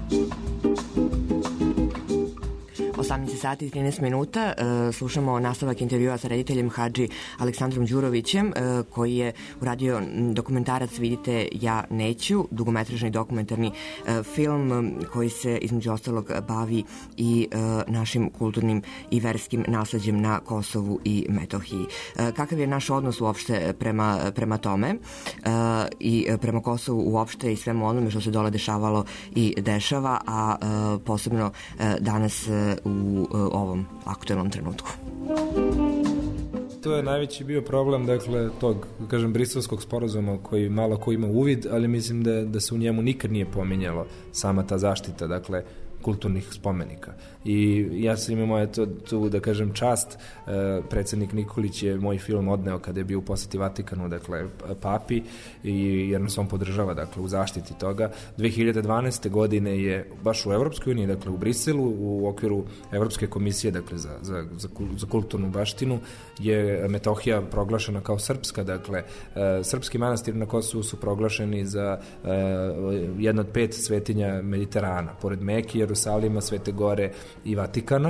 sati i 13 minuta. Slušamo nastavak intervjua sa rediteljem Hadži Aleksandrom Đurovićem, koji je uradio dokumentarac Vidite, ja neću, dugometražni dokumentarni film koji se između ostalog bavi i našim kulturnim i verskim nasleđem na Kosovu i Metohiji. Kakav je naš odnos uopšte prema tome i prema Kosovu uopšte i svemu onome što se dole dešavalo i dešava, a posebno danas u ovom aktuelnom trenutku? To je najveći bio problem, dakle, tog, kažem, briselskog sporazuma koji malo ko ima uvid, ali mislim da se u njemu nikad nije pominjalo sama ta zaštita, dakle, kulturnih spomenika. I ja sam imao tu, da kažem, čast. Predsednik Nikolić je moj film odneo kada je bio u poseti Vatikanu, dakle, papi, jer nas on podržava, dakle, u zaštiti toga. 2012. godine je baš u Evropskoj uniji, dakle, u Briselu, u okviru Evropske komisije, dakle, za kulturnu baštinu, je Metohija proglašena kao srpska, dakle, srpski manastiri na Kosovu su proglašeni za jedno od 5 svetinja Mediterana, pored Meki, Jerusalima, Svete Gore i Vatikana.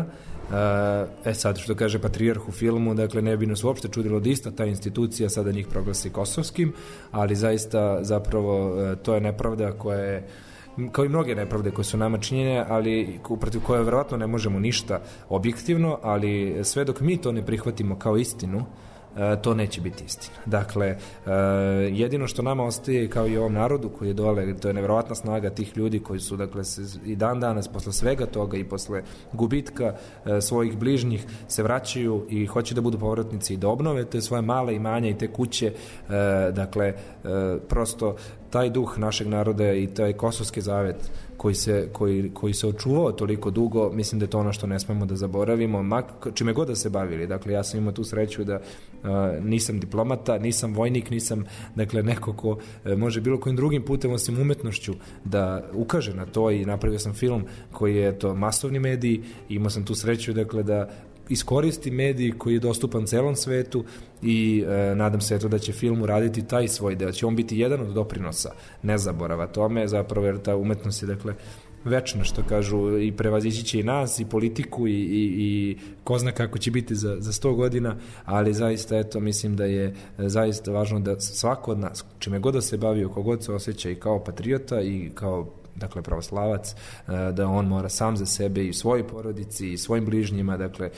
Sad, što kaže patrijarh u filmu, dakle, ne bi nas uopšte čudilo da ista ta institucija sada njih proglasi kosovskim, ali zaista, zapravo, to je nepravda koja je, kao i mnoge nepravde koje su nama činjene, ali protiv koje verovatno ne možemo ništa objektivno, ali sve dok mi to ne prihvatimo kao istinu, to neće biti istina. Dakle, jedino što nama ostaje, kao i ovom narodu koji je dole, to je nevjerovatna snaga tih ljudi koji su, dakle, i dan danas posle svega toga i posle gubitka svojih bližnjih se vraćaju i hoće da budu povratnici i da obnove te svoje male imanja i te kuće. Dakle, prosto taj duh našeg naroda i taj kosovski zavet koji se očuvao toliko dugo, mislim da je to ono što ne smemo da zaboravimo, čime god da se bavili. Dakle, ja sam imao tu sreću da nisam diplomata, nisam vojnik, nisam, dakle, neko ko može bilo kojim drugim putem osim umetnošću da ukaže na to, i napravio sam film koji je to masovni medij, i imao sam tu sreću, dakle, da iskoristi medij koji je dostupan celom svetu, i nadam se da će film uraditi taj svoj deo, će on biti jedan od doprinosa, ne zaborava tome, zapravo, jer ta umetnost je, dakle, večna, što kažu, i prevazići će i nas, i politiku, i ko zna kako će biti za 100 godina, ali zaista, eto, mislim da je zaista važno da svako od nas, čime god da se bavi, oko god se osjeća i kao patriota i kao, dakle, pravoslavac, da on mora sam za sebe i svojoj porodici i svojim bližnjima, dakle,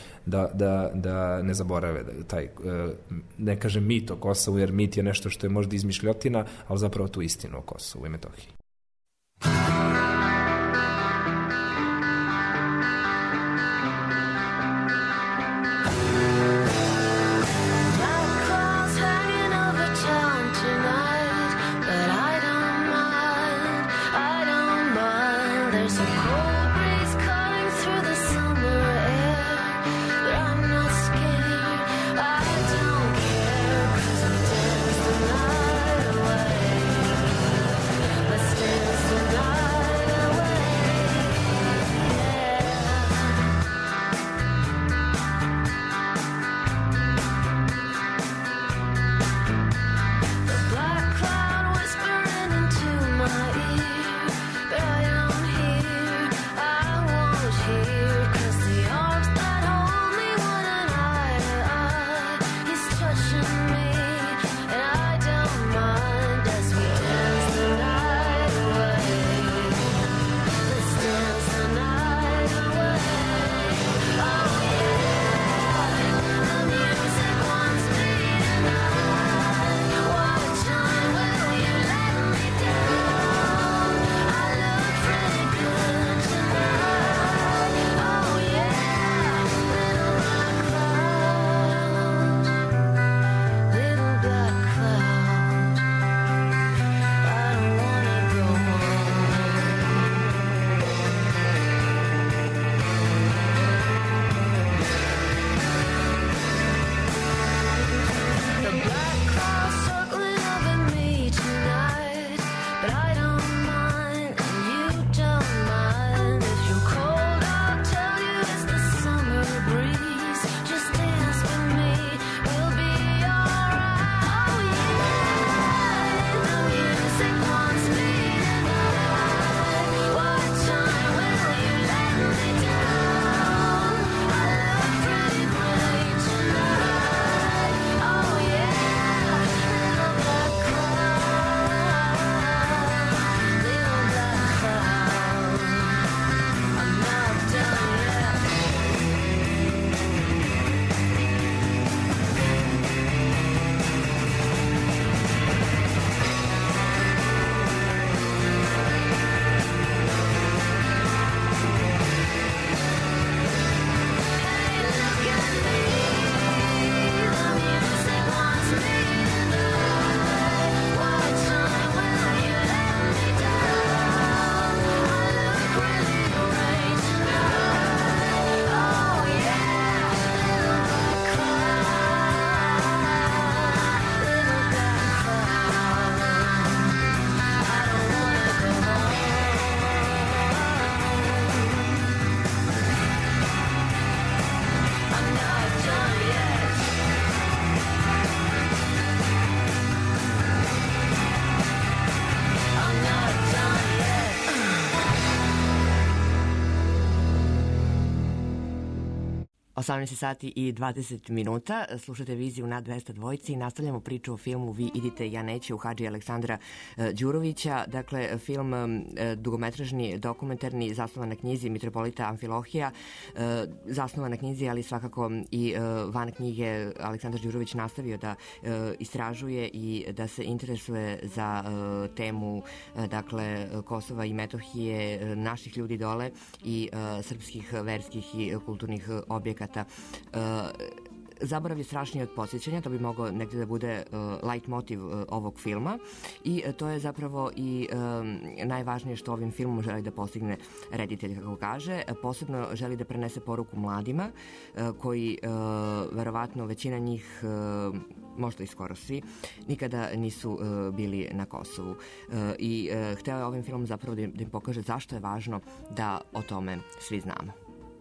da ne zaborave taj, ne kažem mit o Kosovu, jer mit je nešto što je možda izmišljotina, ali zapravo tu istinu o Kosovu i Metohiji. 18 sati i 20 minuta. Slušate Viziju na 202 i nastavljamo priču o filmu Vi idite, ja neću, Hadži Aleksandra Đurovića. Dakle, film dugometražni, dokumentarni, zasnovan na knjizi Mitropolita Amfilohija, zasnovan na knjizi, ali svakako i van knjige Aleksandar Đurović nastavio da istražuje i da se interesuje za temu dakle, Kosova i Metohije, naših ljudi dole i srpskih, verskih i kulturnih objekata. Zaborav je strašniji od podsjećanja, to bi mogao negde da bude light motiv ovog filma i to je zapravo i najvažnije što ovim filmom želi da postigne reditelj, kako kaže. Posebno želi da prenese poruku mladima koji verovatno većina njih, možda i skoro svi, nikada nisu bili na Kosovu. I hteo je ovim filmom zapravo da im pokaže zašto je važno da o tome svi znamo.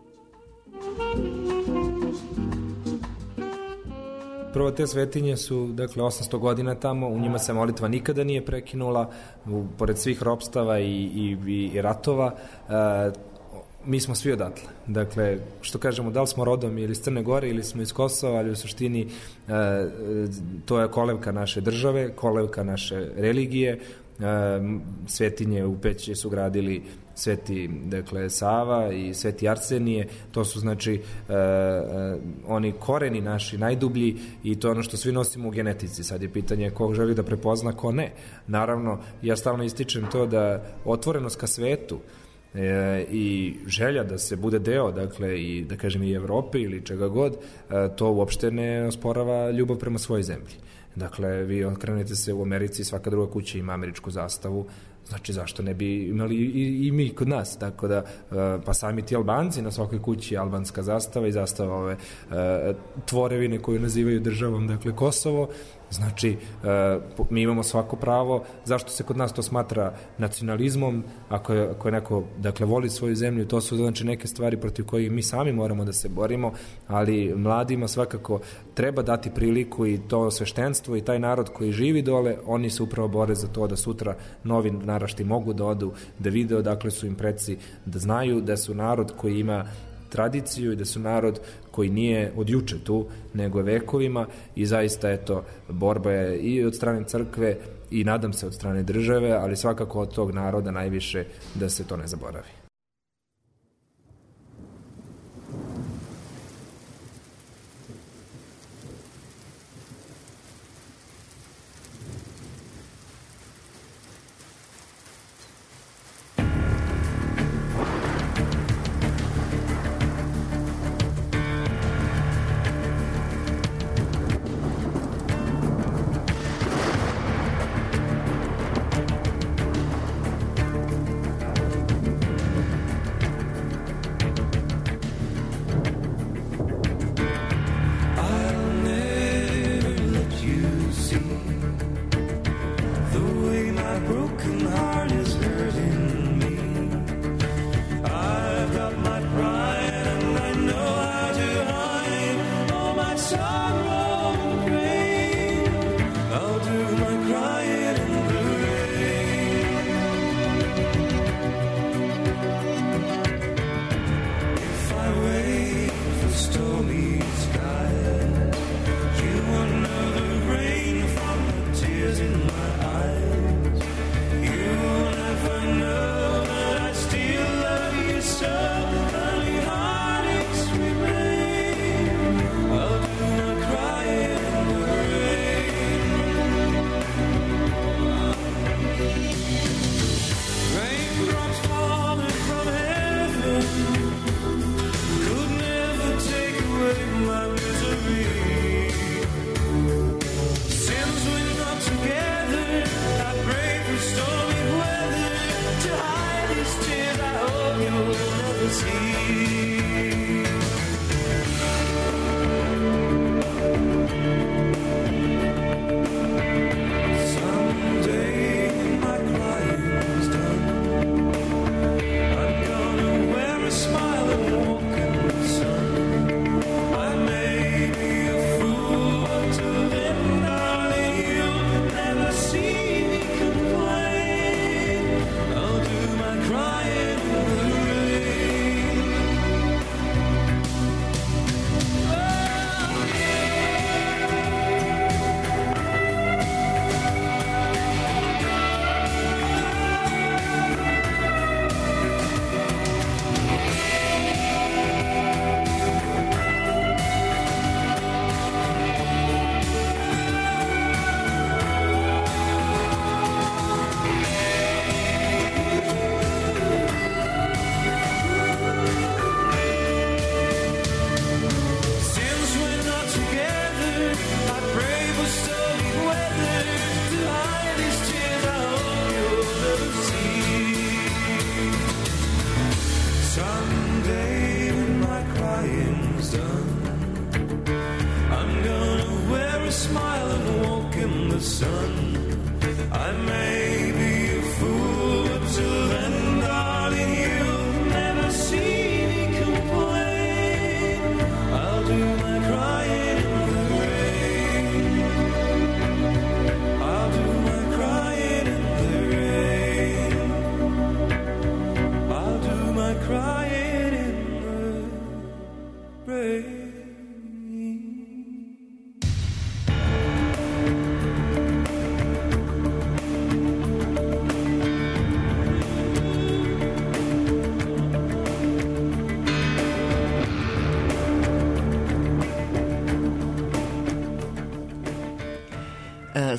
Prvo, te svetinje su, dakle, 800 godina tamo, u njima se molitva nikada nije prekinula, pored svih ropstava i ratova, mi smo svi odatle. Dakle, što kažemo, da li smo rodom ili iz Crne Gore ili smo iz Kosova, ali u suštini to je kolevka naše države, kolevka naše religije. Svetinje u Peći su gradili Sveti, dakle, Sava i Sveti Arsenije, to su znači oni koreni naši najdublji i to je ono što svi nosimo u genetici. Sad je pitanje ko želi da prepozna, ko ne. Naravno, ja stalno ističem to da otvorenost ka svetu i želja da se bude deo, dakle, i da kažem i Evrope ili čega god, to uopšte ne osporava ljubav prema svojoj zemlji. Dakle, vi okrenete se u Americi, svaka druga kuća ima američku zastavu, znači zašto ne bi imali i mi kod nas, tako da pa sami ti Albanci, na svakoj kući je albanska zastava i zastava ove tvorevine koju nazivaju državom, dakle Kosovo. Znači, mi imamo svako pravo. Zašto se kod nas to smatra nacionalizmom? Ako je neko, dakle, voli svoju zemlju, to su znači neke stvari protiv kojih mi sami moramo da se borimo, ali mladima svakako treba dati priliku i to sveštenstvo i taj narod koji živi dole, oni se upravo bore za to da sutra novi narašti mogu da odu, da vide odakle su im preci, da znaju da su narod koji ima tradiciju i da su narod koji nije od juče tu, nego vekovima i zaista, eto, borba je i od strane crkve i nadam se od strane države, ali svakako od tog naroda najviše da se to ne zaboravi.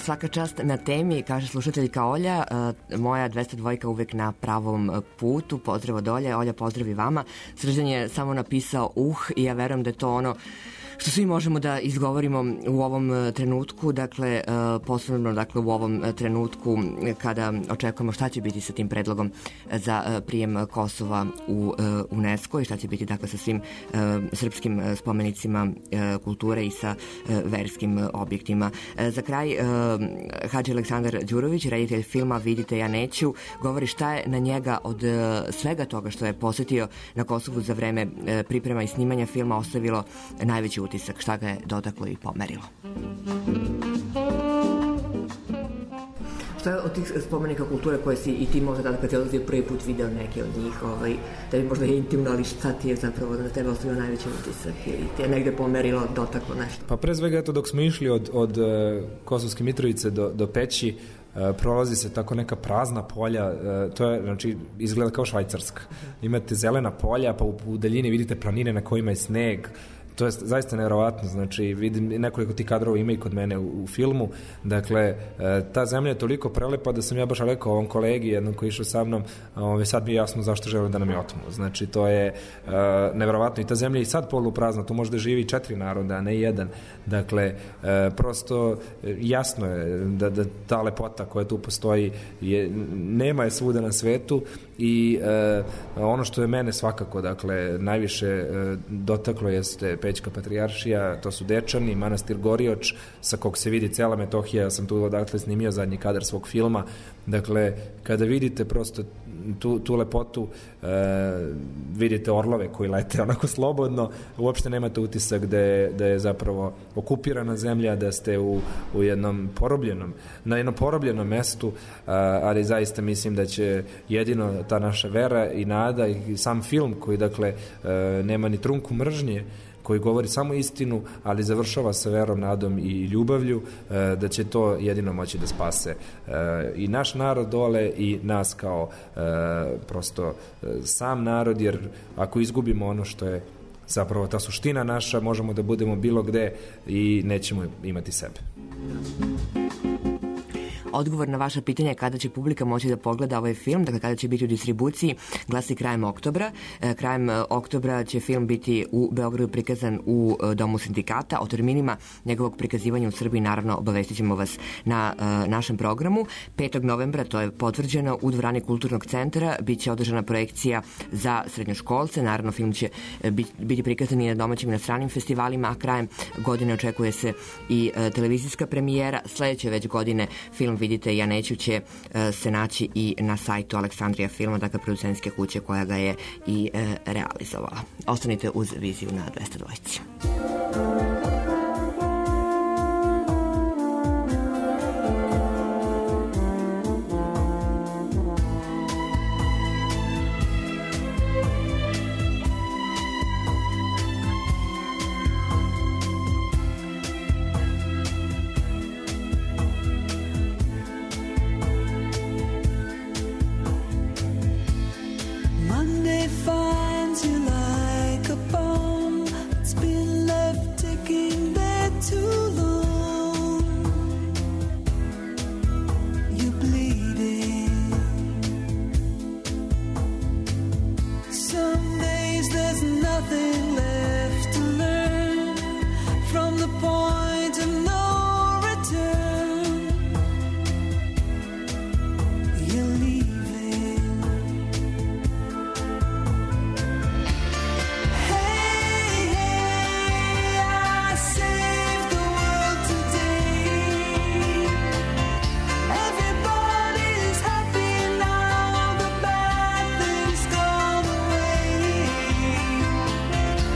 svaka čast na temi, kaže slušateljka Olja, moja 202 uvek na pravom putu, pozdrav od Olja, Olja pozdravi vama. Srđan je samo napisao i ja verujem da je to ono što svi možemo da izgovorimo u ovom trenutku, dakle, posebno dakle, u ovom trenutku kada očekujemo šta će biti sa tim predlogom za prijem Kosova u UNESCO i šta će biti dakle, sa svim srpskim spomenicima kulture i sa verskim objektima. Za kraj, Hadži Aleksandar Đurović, reditelj filma Vidite, ja neću, govori šta je na njega od svega toga što je posetio na Kosovu za vreme priprema i snimanja filma ostavilo najveći utisak, šta ga je dotaklo i pomerilo. Šta je od tih spomenika kulture koje si i ti možda tada kad si odlazio prvi put video neke od njih, da bi možda je intimno, ali šta ti je zapravo na tebe ostavio najveći utisak ili ti je negde pomerilo, dotaklo nešto? Pa pre svega eto dok smo išli od Kosovske Mitrovice do Peći, prolazi se tako neka prazna polja, to je, znači, izgleda kao Švajcarska. Imate zelena polja, pa u daljini vidite planine na kojima je sneg. To je zaista nevjerovatno, znači vidim nekoliko tih kadrova ima i kod mene u filmu, dakle ta zemlja je toliko prelepa da sam ja baš rekao ovom kolegi jednom koji išao sa mnom, sad mi je jasno zašto želim da nam je otmu, znači to je nevjerovatno i ta zemlja je i sad poluprazna, tu možda živi 4 naroda, a ne 1, dakle prosto jasno je da ta lepota koja tu postoji nema je svuda na svetu i ono što je mene svakako dakle najviše dotaklo jeste Pećka patrijaršija, to su Dečani, manastir Gorioč, sa kog se vidi cela Metohija, ja sam tu odatle snimio zadnji kadar svog filma, dakle, kada vidite prosto tu lepotu, vidite orlove koji lete onako slobodno, uopšte nemate utisak da je zapravo okupirana zemlja, da ste u jednom na jednom porobljenom mestu, ali zaista mislim da će jedino ta naša vera i nada i sam film koji, dakle, nema ni trunku mržnje, koji govori samo istinu, ali završava sa verom, nadom i ljubavlju, da će to jedino moći da spase i naš narod dole i nas kao prosto sam narod, jer ako izgubimo ono što je zapravo ta suština naša, možemo da budemo bilo gde i nećemo imati sebe. Odgovor na vaše pitanje kada će publika moći da pogleda ovaj film, dakle kada će biti u distribuciji, glasi krajem oktobra. Krajem oktobra će film biti u Beogradu prikazan u Domu sindikata. O terminima njegovog prikazivanja u Srbiji naravno obavestit ćemo vas na našem programu. 5. novembra, to je potvrđeno, u dvorani Kulturnog centra biće održana projekcija za srednjoškolce. Naravno, film će biti prikazan i na domaćim i na stranim festivalima, a krajem godine očekuje se i televizijska premijera. Sledeće već godine film Vidite, ja neću će se naći i na sajtu Aleksandrija filma, dakle producentske kuće koja ga je i realizovala. Ostanite uz viziju na 202. Monday finds you like a bomb. It's been left ticking there too long. You're bleeding. Some days there's nothing left to learn from the point of no return. You're leaving. Hey, hey, I saved the world today. Everybody's happy now, the bad things gone away.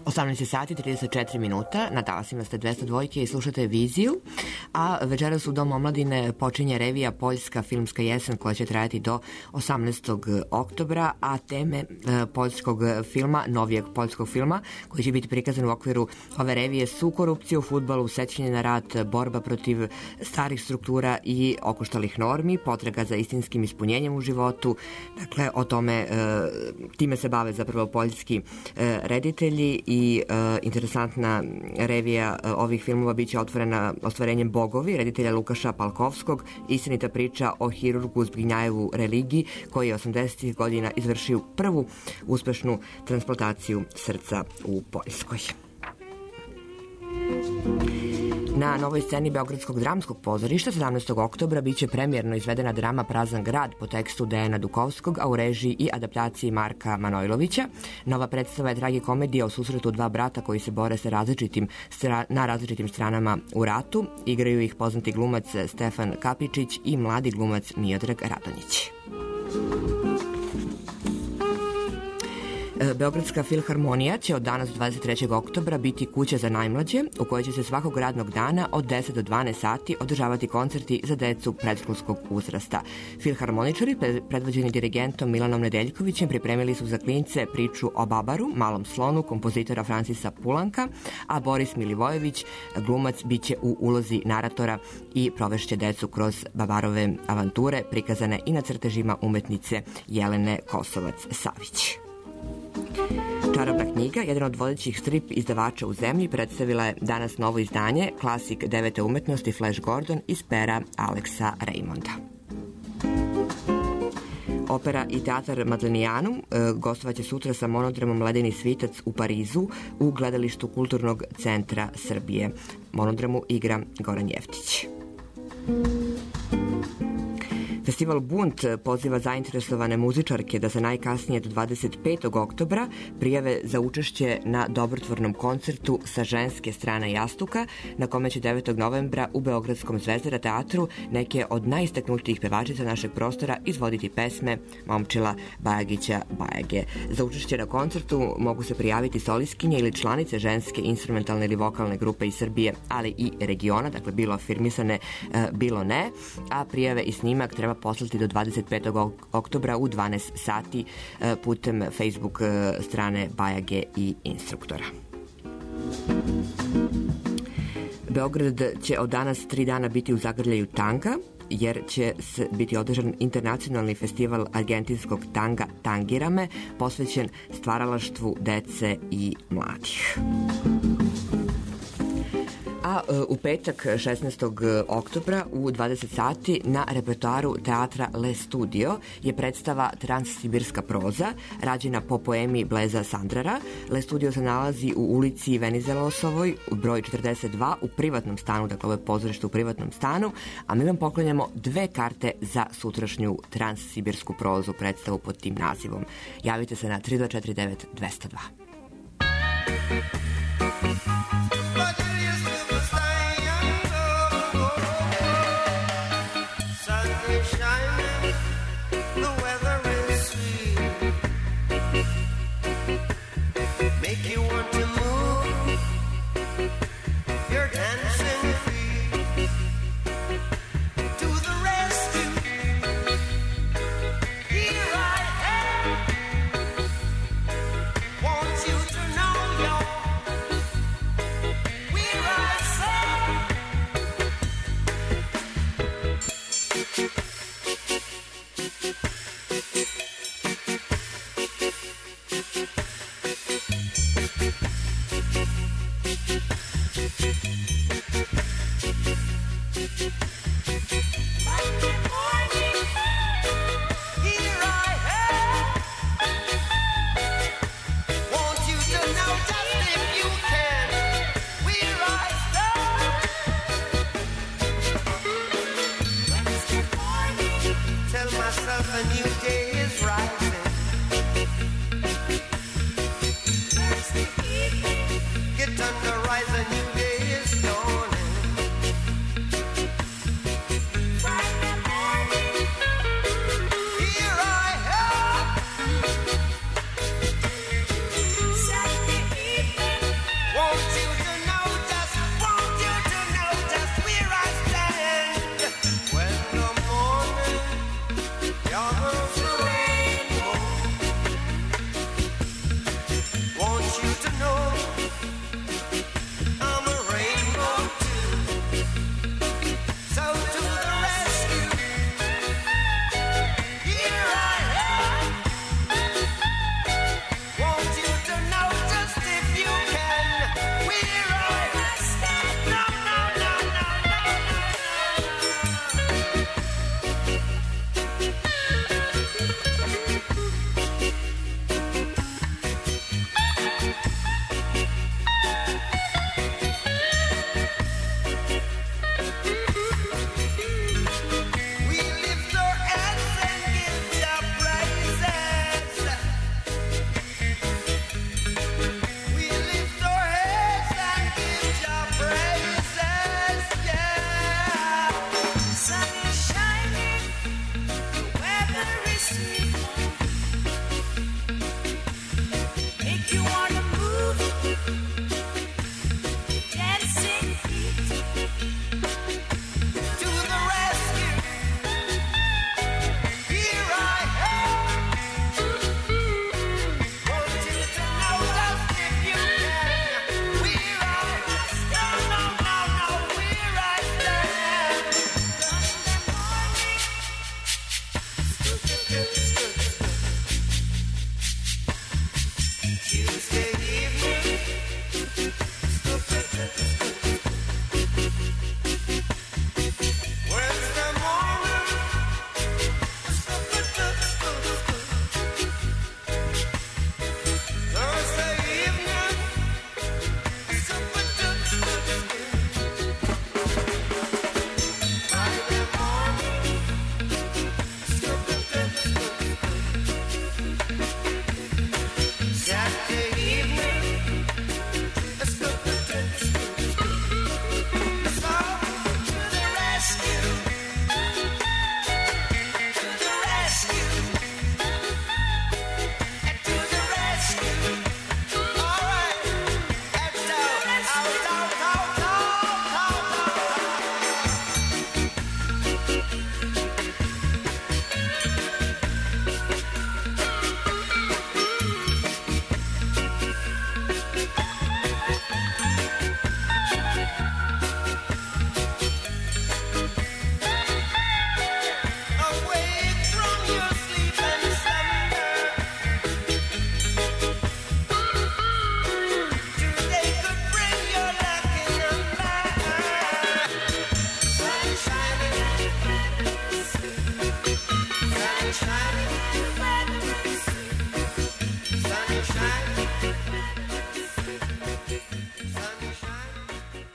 18 sati 34 minuta, na talasima ste 202 i slušate Viziju, a večeras u Domu omladine počinje revija Poljska filmska jesen koja će trajati do 18. oktobra, a teme poljskog filma, novijeg poljskog filma koji će biti prikazan u okviru ove revije su korupcija u fudbalu, sećanje na rat, borba protiv starih struktura i okoštalih normi, potraga za istinskim ispunjenjem u životu. Dakle, o tome, time se bave zapravo poljski reditelji i interesantna revija ovih filmova biće otvorena ostvarenjem Bogovi, reditelja Lukaša Palkovskog, istinita priča o hirurgu Zbignjajevu Religi, koji je 80. godina izvršio prvu uspešnu transplantaciju srca u Poljskoj. Na novoj sceni Beogradskog dramskog pozorišta 17. oktobra biće premijerno izvedena drama Prazan grad po tekstu Dejana Dukovskog, a u režiji i adaptaciji Marka Manojlovića. Nova predstava je tragikomedija o susretu dva brata koji se bore sa na različitim stranama u ratu. Igraju ih poznati glumac Stefan Kapičić i mladi glumac Miodrag Radonjić. Beogradska filharmonija će od danas do 23. oktobra biti kuća za najmlađe, u kojoj će se svakog radnog dana od 10 do 12 sati održavati koncerti za decu predškolskog uzrasta. Filharmoničari, predvođeni dirigentom Milanom Nedeljkovićem, pripremili su za klince priču o Babaru, malom slonu, kompozitora Francisa Pulanka, a Boris Milivojević, glumac, biće u ulozi naratora i provešće decu kroz Babarove avanture, prikazane i na crtežima umetnice Jelene Kosovac-Savić. Čarobna knjiga, jedan od vodećih strip izdavača u zemlji, predstavila je danas novo izdanje, klasik 9. umetnosti Flash Gordon iz pera Aleksa Raymonda. Opera i teatar Madlenijanum gostovaće sutra sa monodramom Ledeni svitac u Parizu u gledalištu Kulturnog centra Srbije. Monodramu igra Goran Jeftić. Festival Bunt poziva zainteresovane muzičarke da se najkasnije do 25. oktobra prijave za učešće na dobrotvornom koncertu sa ženske strane jastuka, na kome će 9. novembra u Beogradskom Zvezdara teatru neke od najistaknutijih pevačica našeg prostora izvoditi pesme Momčila Bajagića Bajage. Za učešće na koncertu mogu se prijaviti solistkinje ili članice ženske instrumentalne ili vokalne grupe iz Srbije, ali i regiona, dakle bilo afirmisane, bilo ne, a prijave i snimak treba poslati do 25. oktobra u 12 sati putem Facebook strane Bajage i instruktora. Beograd će od danas 3 dana biti u zagrljaju tanga, jer će biti održan internacionalni festival argentinskog tanga Tangirame, posvećen stvaralaštvu dece i mladih. A u petak 16. oktobra u 20 sati na repertoaru teatra Le Studio je predstava Transsibirska proza, rađena po poemi Bleza Sandrara. Le Studio se nalazi u ulici Venizelosovoj, broj 42, u privatnom stanu, dakle ovo je pozorište u privatnom stanu, a mi vam poklanjamo 2 karte za sutrašnju Transsibirsku prozu, predstavu pod tim nazivom. Javite se na 3249 202.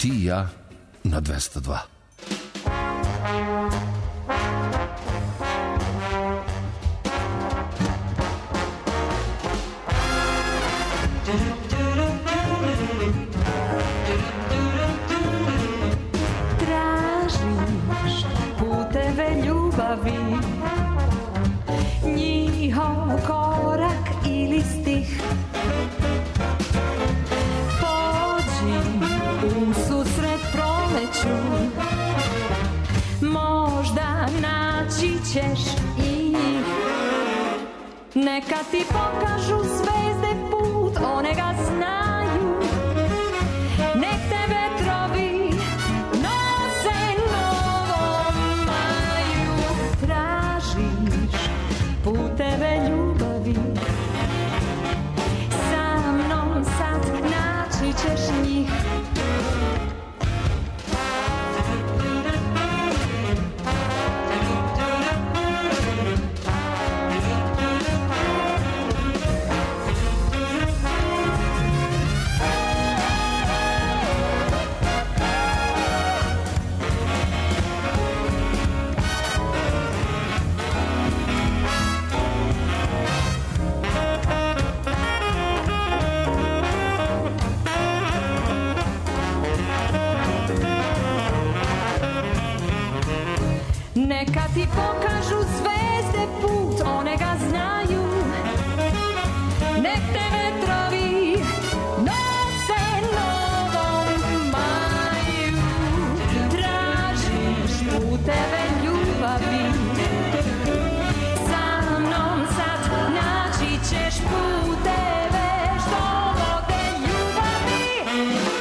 Ti i ja na 202. Tražiš puteve ljubavi, njihov korak ili stih. Pođi u susret proleću, možda naći ćeš i njih. Neka ti pokažu zvezde put, one ga znaju. Nek te vetrovi nose novom maju. Tražiš puteve ljubavi, sa mnom sad naći ćeš njih. Neka ti pokažu zvezde put, one ga znaju. Nek te vetrovi nose novom maju. Tražiš puteve ljubavi, sa mnom sad naći ćeš puteve što vode ljubavi.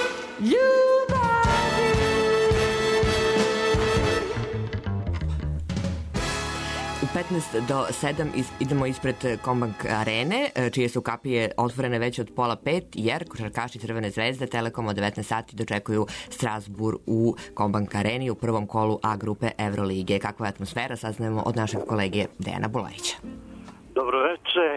U 15 do 7 idemo ispred Kombank arene, čije su kapije otvorene već od 4:30, jer košarkaši Crvene zvezde Telekom od 19 sati dočekuju Strasbourg u Kombank areni u prvom kolu A grupe Evrolige. Kakva je atmosfera, saznajemo od našeg kolege Dejana Bulajića. Dobro veče.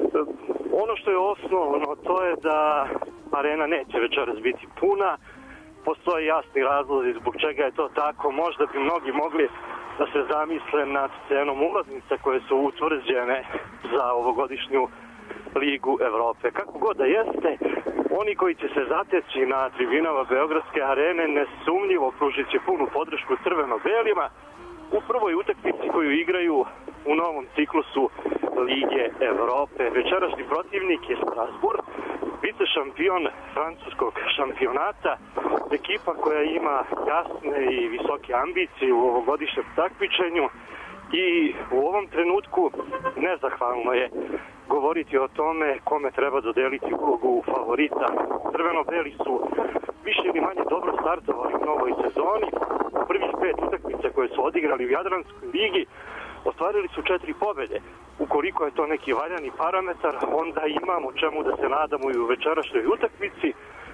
Ono što je osnovno, to je da arena neće večeras biti puna. Postoje jasni razlozi zbog čega je to tako. Možda bi mnogi mogli da se zamisle nad cenom ulaznica koje su utvrđene za ovogodišnju Ligu Evrope. Kako god da jeste, oni koji će se zateći na tribinama Beogradske arene nesumnjivo pružit će punu podršku crveno-belima u prvoj utakmici koju igraju u novom ciklusu Lige Evrope. Večerašnji protivnik je Strasbourg, vice šampion francuskog šampionata, ekipa koja ima jasne i visoke ambicije u ovogodišnjem takmičenju i u ovom trenutku nezahvalno je govoriti o tome kome treba dodeliti ulogu favorita. Crveno-beli su više ili manje dobro startovali u novoj sezoni. U prvih 5 utakmica koje su odigrali u Jadranskoj ligi ostvarili su 4 pobede. Ukoliko je to neki valjani parametar, onda imamo čemu da se nadamo i u večerašnjoj utakmici.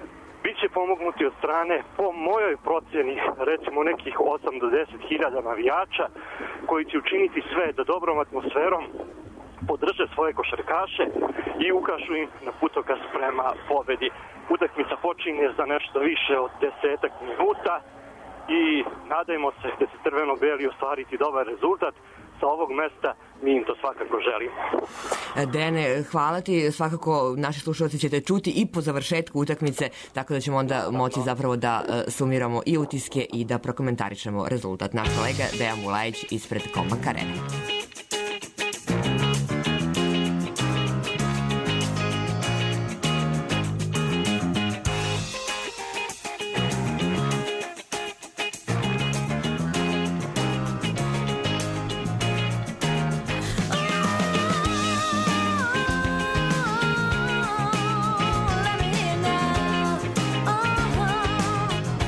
Biće pomognuti od strane, po mojoj procjeni, recimo nekih 8 do 10 hiljada navijača koji će učiniti sve da dobrom atmosferom podrže svoje košarkaše i ukažu im na putokaz prema pobedi. Utakmica počinje za nešto više od 10 minuta i nadajmo se da će crveno-beli ostvariti dobar rezultat. Sa ovog mesta mi im to svakako želimo. Dejane, hvala ti. Svakako naši slušalci ćete čuti i po završetku utakmice, tako da ćemo onda moći zapravo da sumiramo i utiske i da prokomentarišemo rezultat. Naš kolega Dejan Bulajić ispred Kombank arene.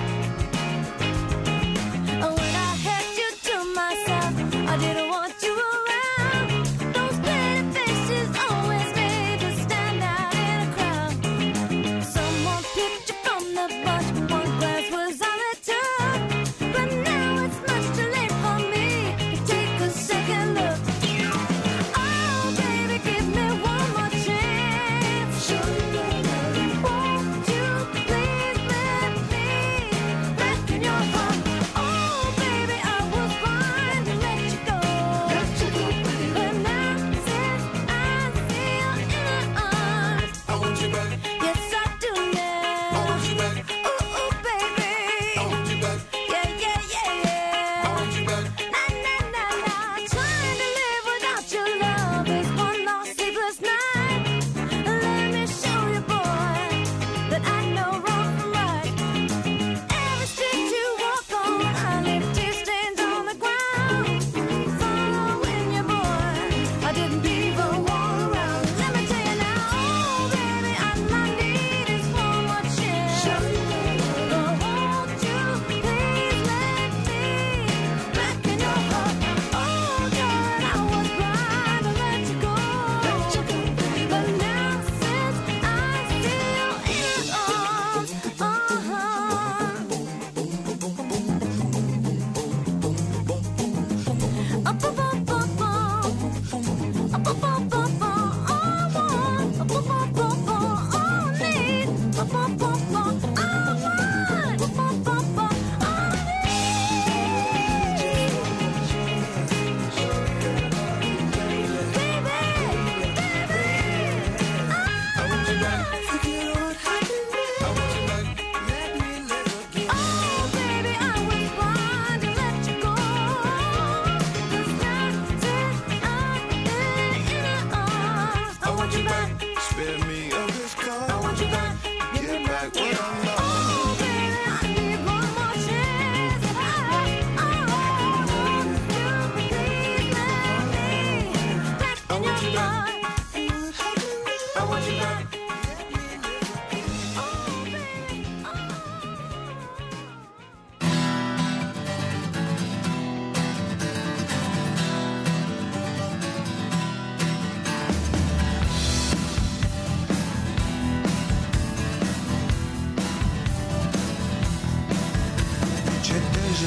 When I had you to myself, I didn't want you around.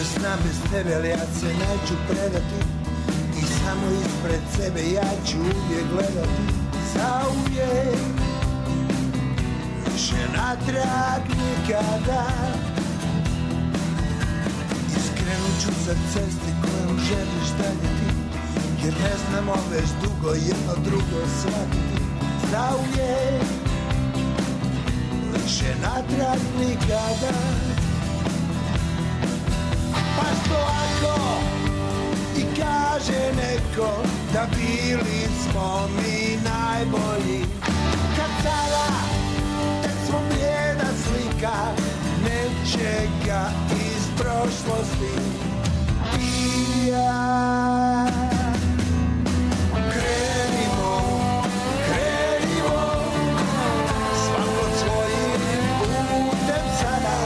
se znam bez tebe, ali ja se neću predati i samo ispred sebe ja ću uvijek gledati zauvijek, više natrag nikada. Iskrenut ću sa ceste kojom želiš dalje ti, jer ne znamo već dugo jedno drugo shvatiti zauvijek, više natrag nikada. Pa što ako i kaže neko da bili smo mi najbolji, kad sada tek smo blijeda slika nečega iz prošlosti. I ja krenimo, svako svojim putem sada.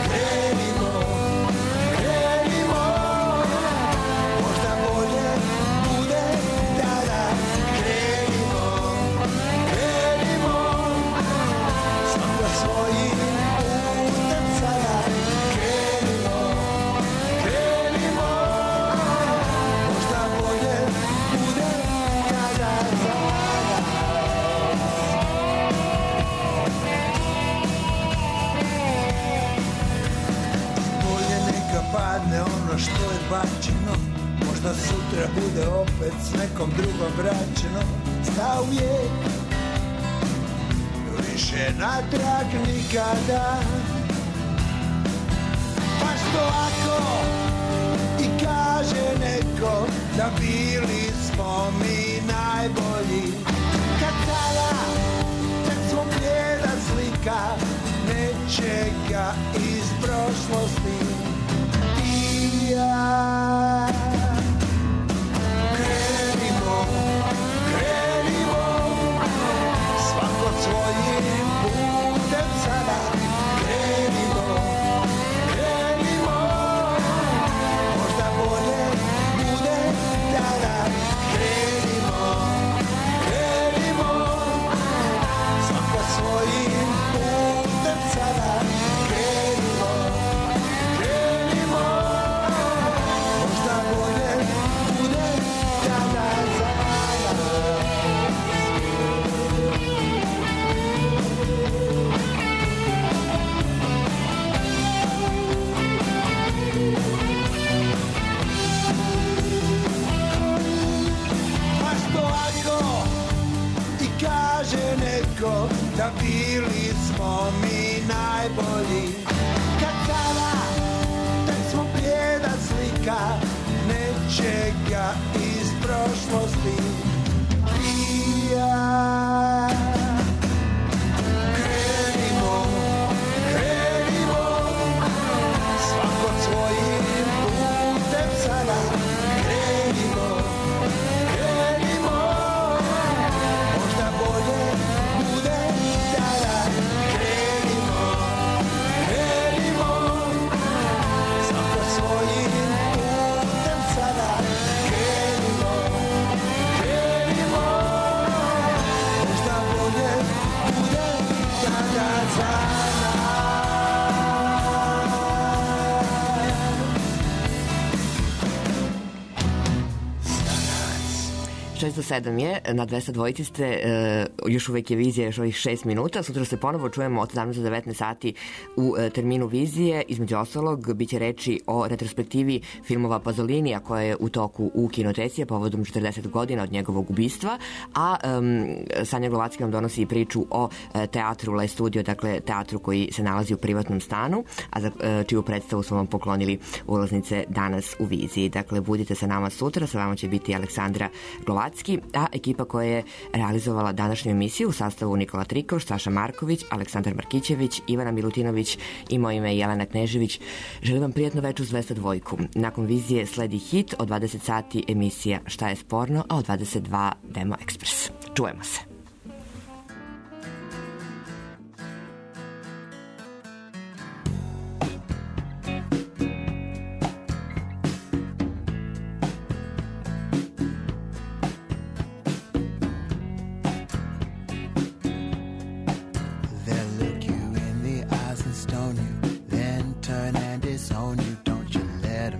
Padne ono što je bačeno, možda sutra bude opet s nekom drugom vraćeno. Zauvijek, više natrag nikada. Pa što ako i kaže neko da bili smo mi najbolji, kad tada tek smo blijeda slika nečega iz prošlosti. Ja krenimo, svako svojim putem sada. Krenimo, možda bolje bude tada. Krenimo, svako svojim putem sada. Kaže neko da bili smo mi najbolji, kad tada tek smo blijeda slika nečega iz prošlosti. I ja krenimo, svako svojim putem sada. Šest do 7 je, na 202 ste, još uvek je vizija, još ovih 6 minuta. Sutra se ponovo čujemo od 17 do 19 sati u terminu vizije. Između ostalog, bit će reči o retrospektivi filmova Pazolinija koja je u toku u Kinoteci povodom 40 godina od njegovog ubistva, a Sanja Glovacki vam donosi priču o teatru Le Studio, dakle teatru koji se nalazi u privatnom stanu, a za čiju predstavu smo vam poklonili ulaznice danas u viziji. Dakle, budite sa nama sutra, sa vama će biti Aleksandra Glovacki, a ekipa koja je realizovala današnju emisiju u sastavu Nikola Trikoš, Saša Marković, Aleksandar Markićević, Ivana Milutinović i moje ime je Jelena Knežević. Želim vam prijatno večer uz 202. Nakon vizije sledi hit, od 20 sati emisija Šta je sporno, a od 22 Demo Ekspres. Čujemo se. Stone you, then turn and disown you. Don't you let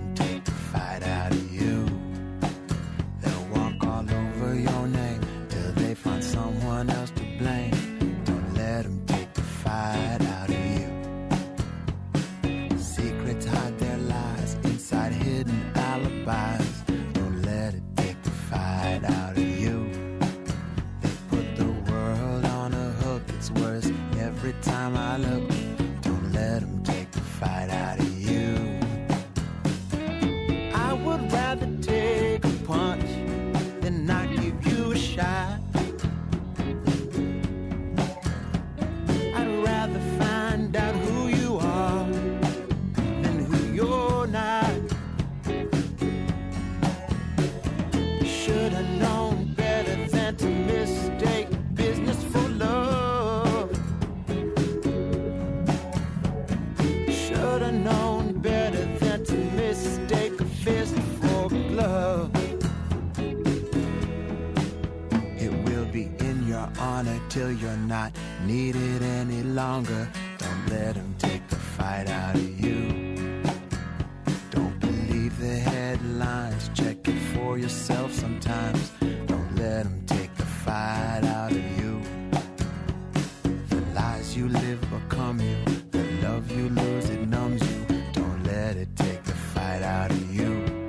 every time I look. Don't let them take the fight out of you. I would rather take a punch than not give you a shot. I'd rather find out who you are than who you're not. Should have known better than to mistake business for love. Should have known better than to mistake a fist for a glove. It will be in your honor till you're not needed any longer. Don't let them take the fight out of you. Don't believe the headlines, check it for yourself sometimes. Don't let them take the fight out of you. The lies you live become you. The love you lose, it numbs you. Don't let it take the fight out of you.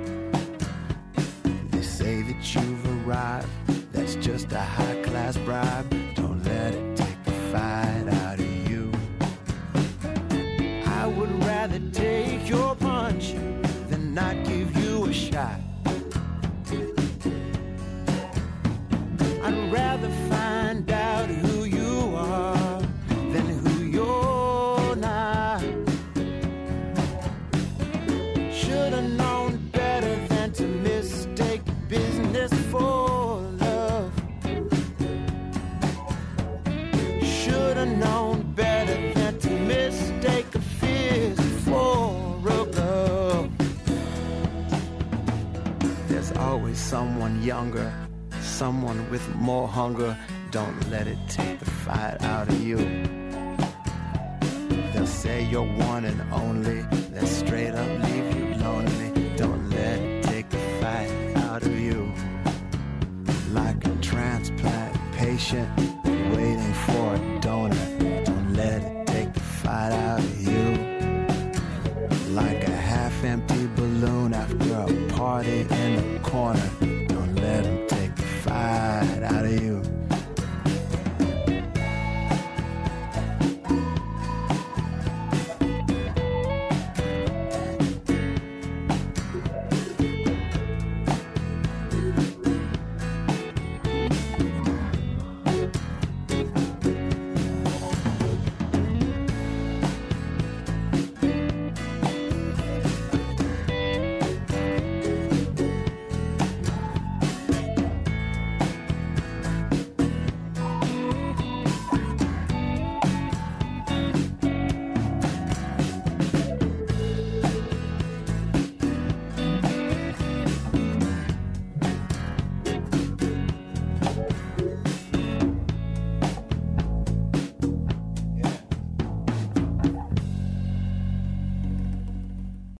They say that you've arrived, that's just a high-class bribe. Don't let it take the fight out of you. I would rather take your punch than not give you a shot. I'd rather find out who you are than who you're not. Should've known better than to mistake business for love. Should've known better than to mistake a fist for a glove. There's always someone younger, someone with more hunger. Don't let it take the fight out of you. They'll say you're one and only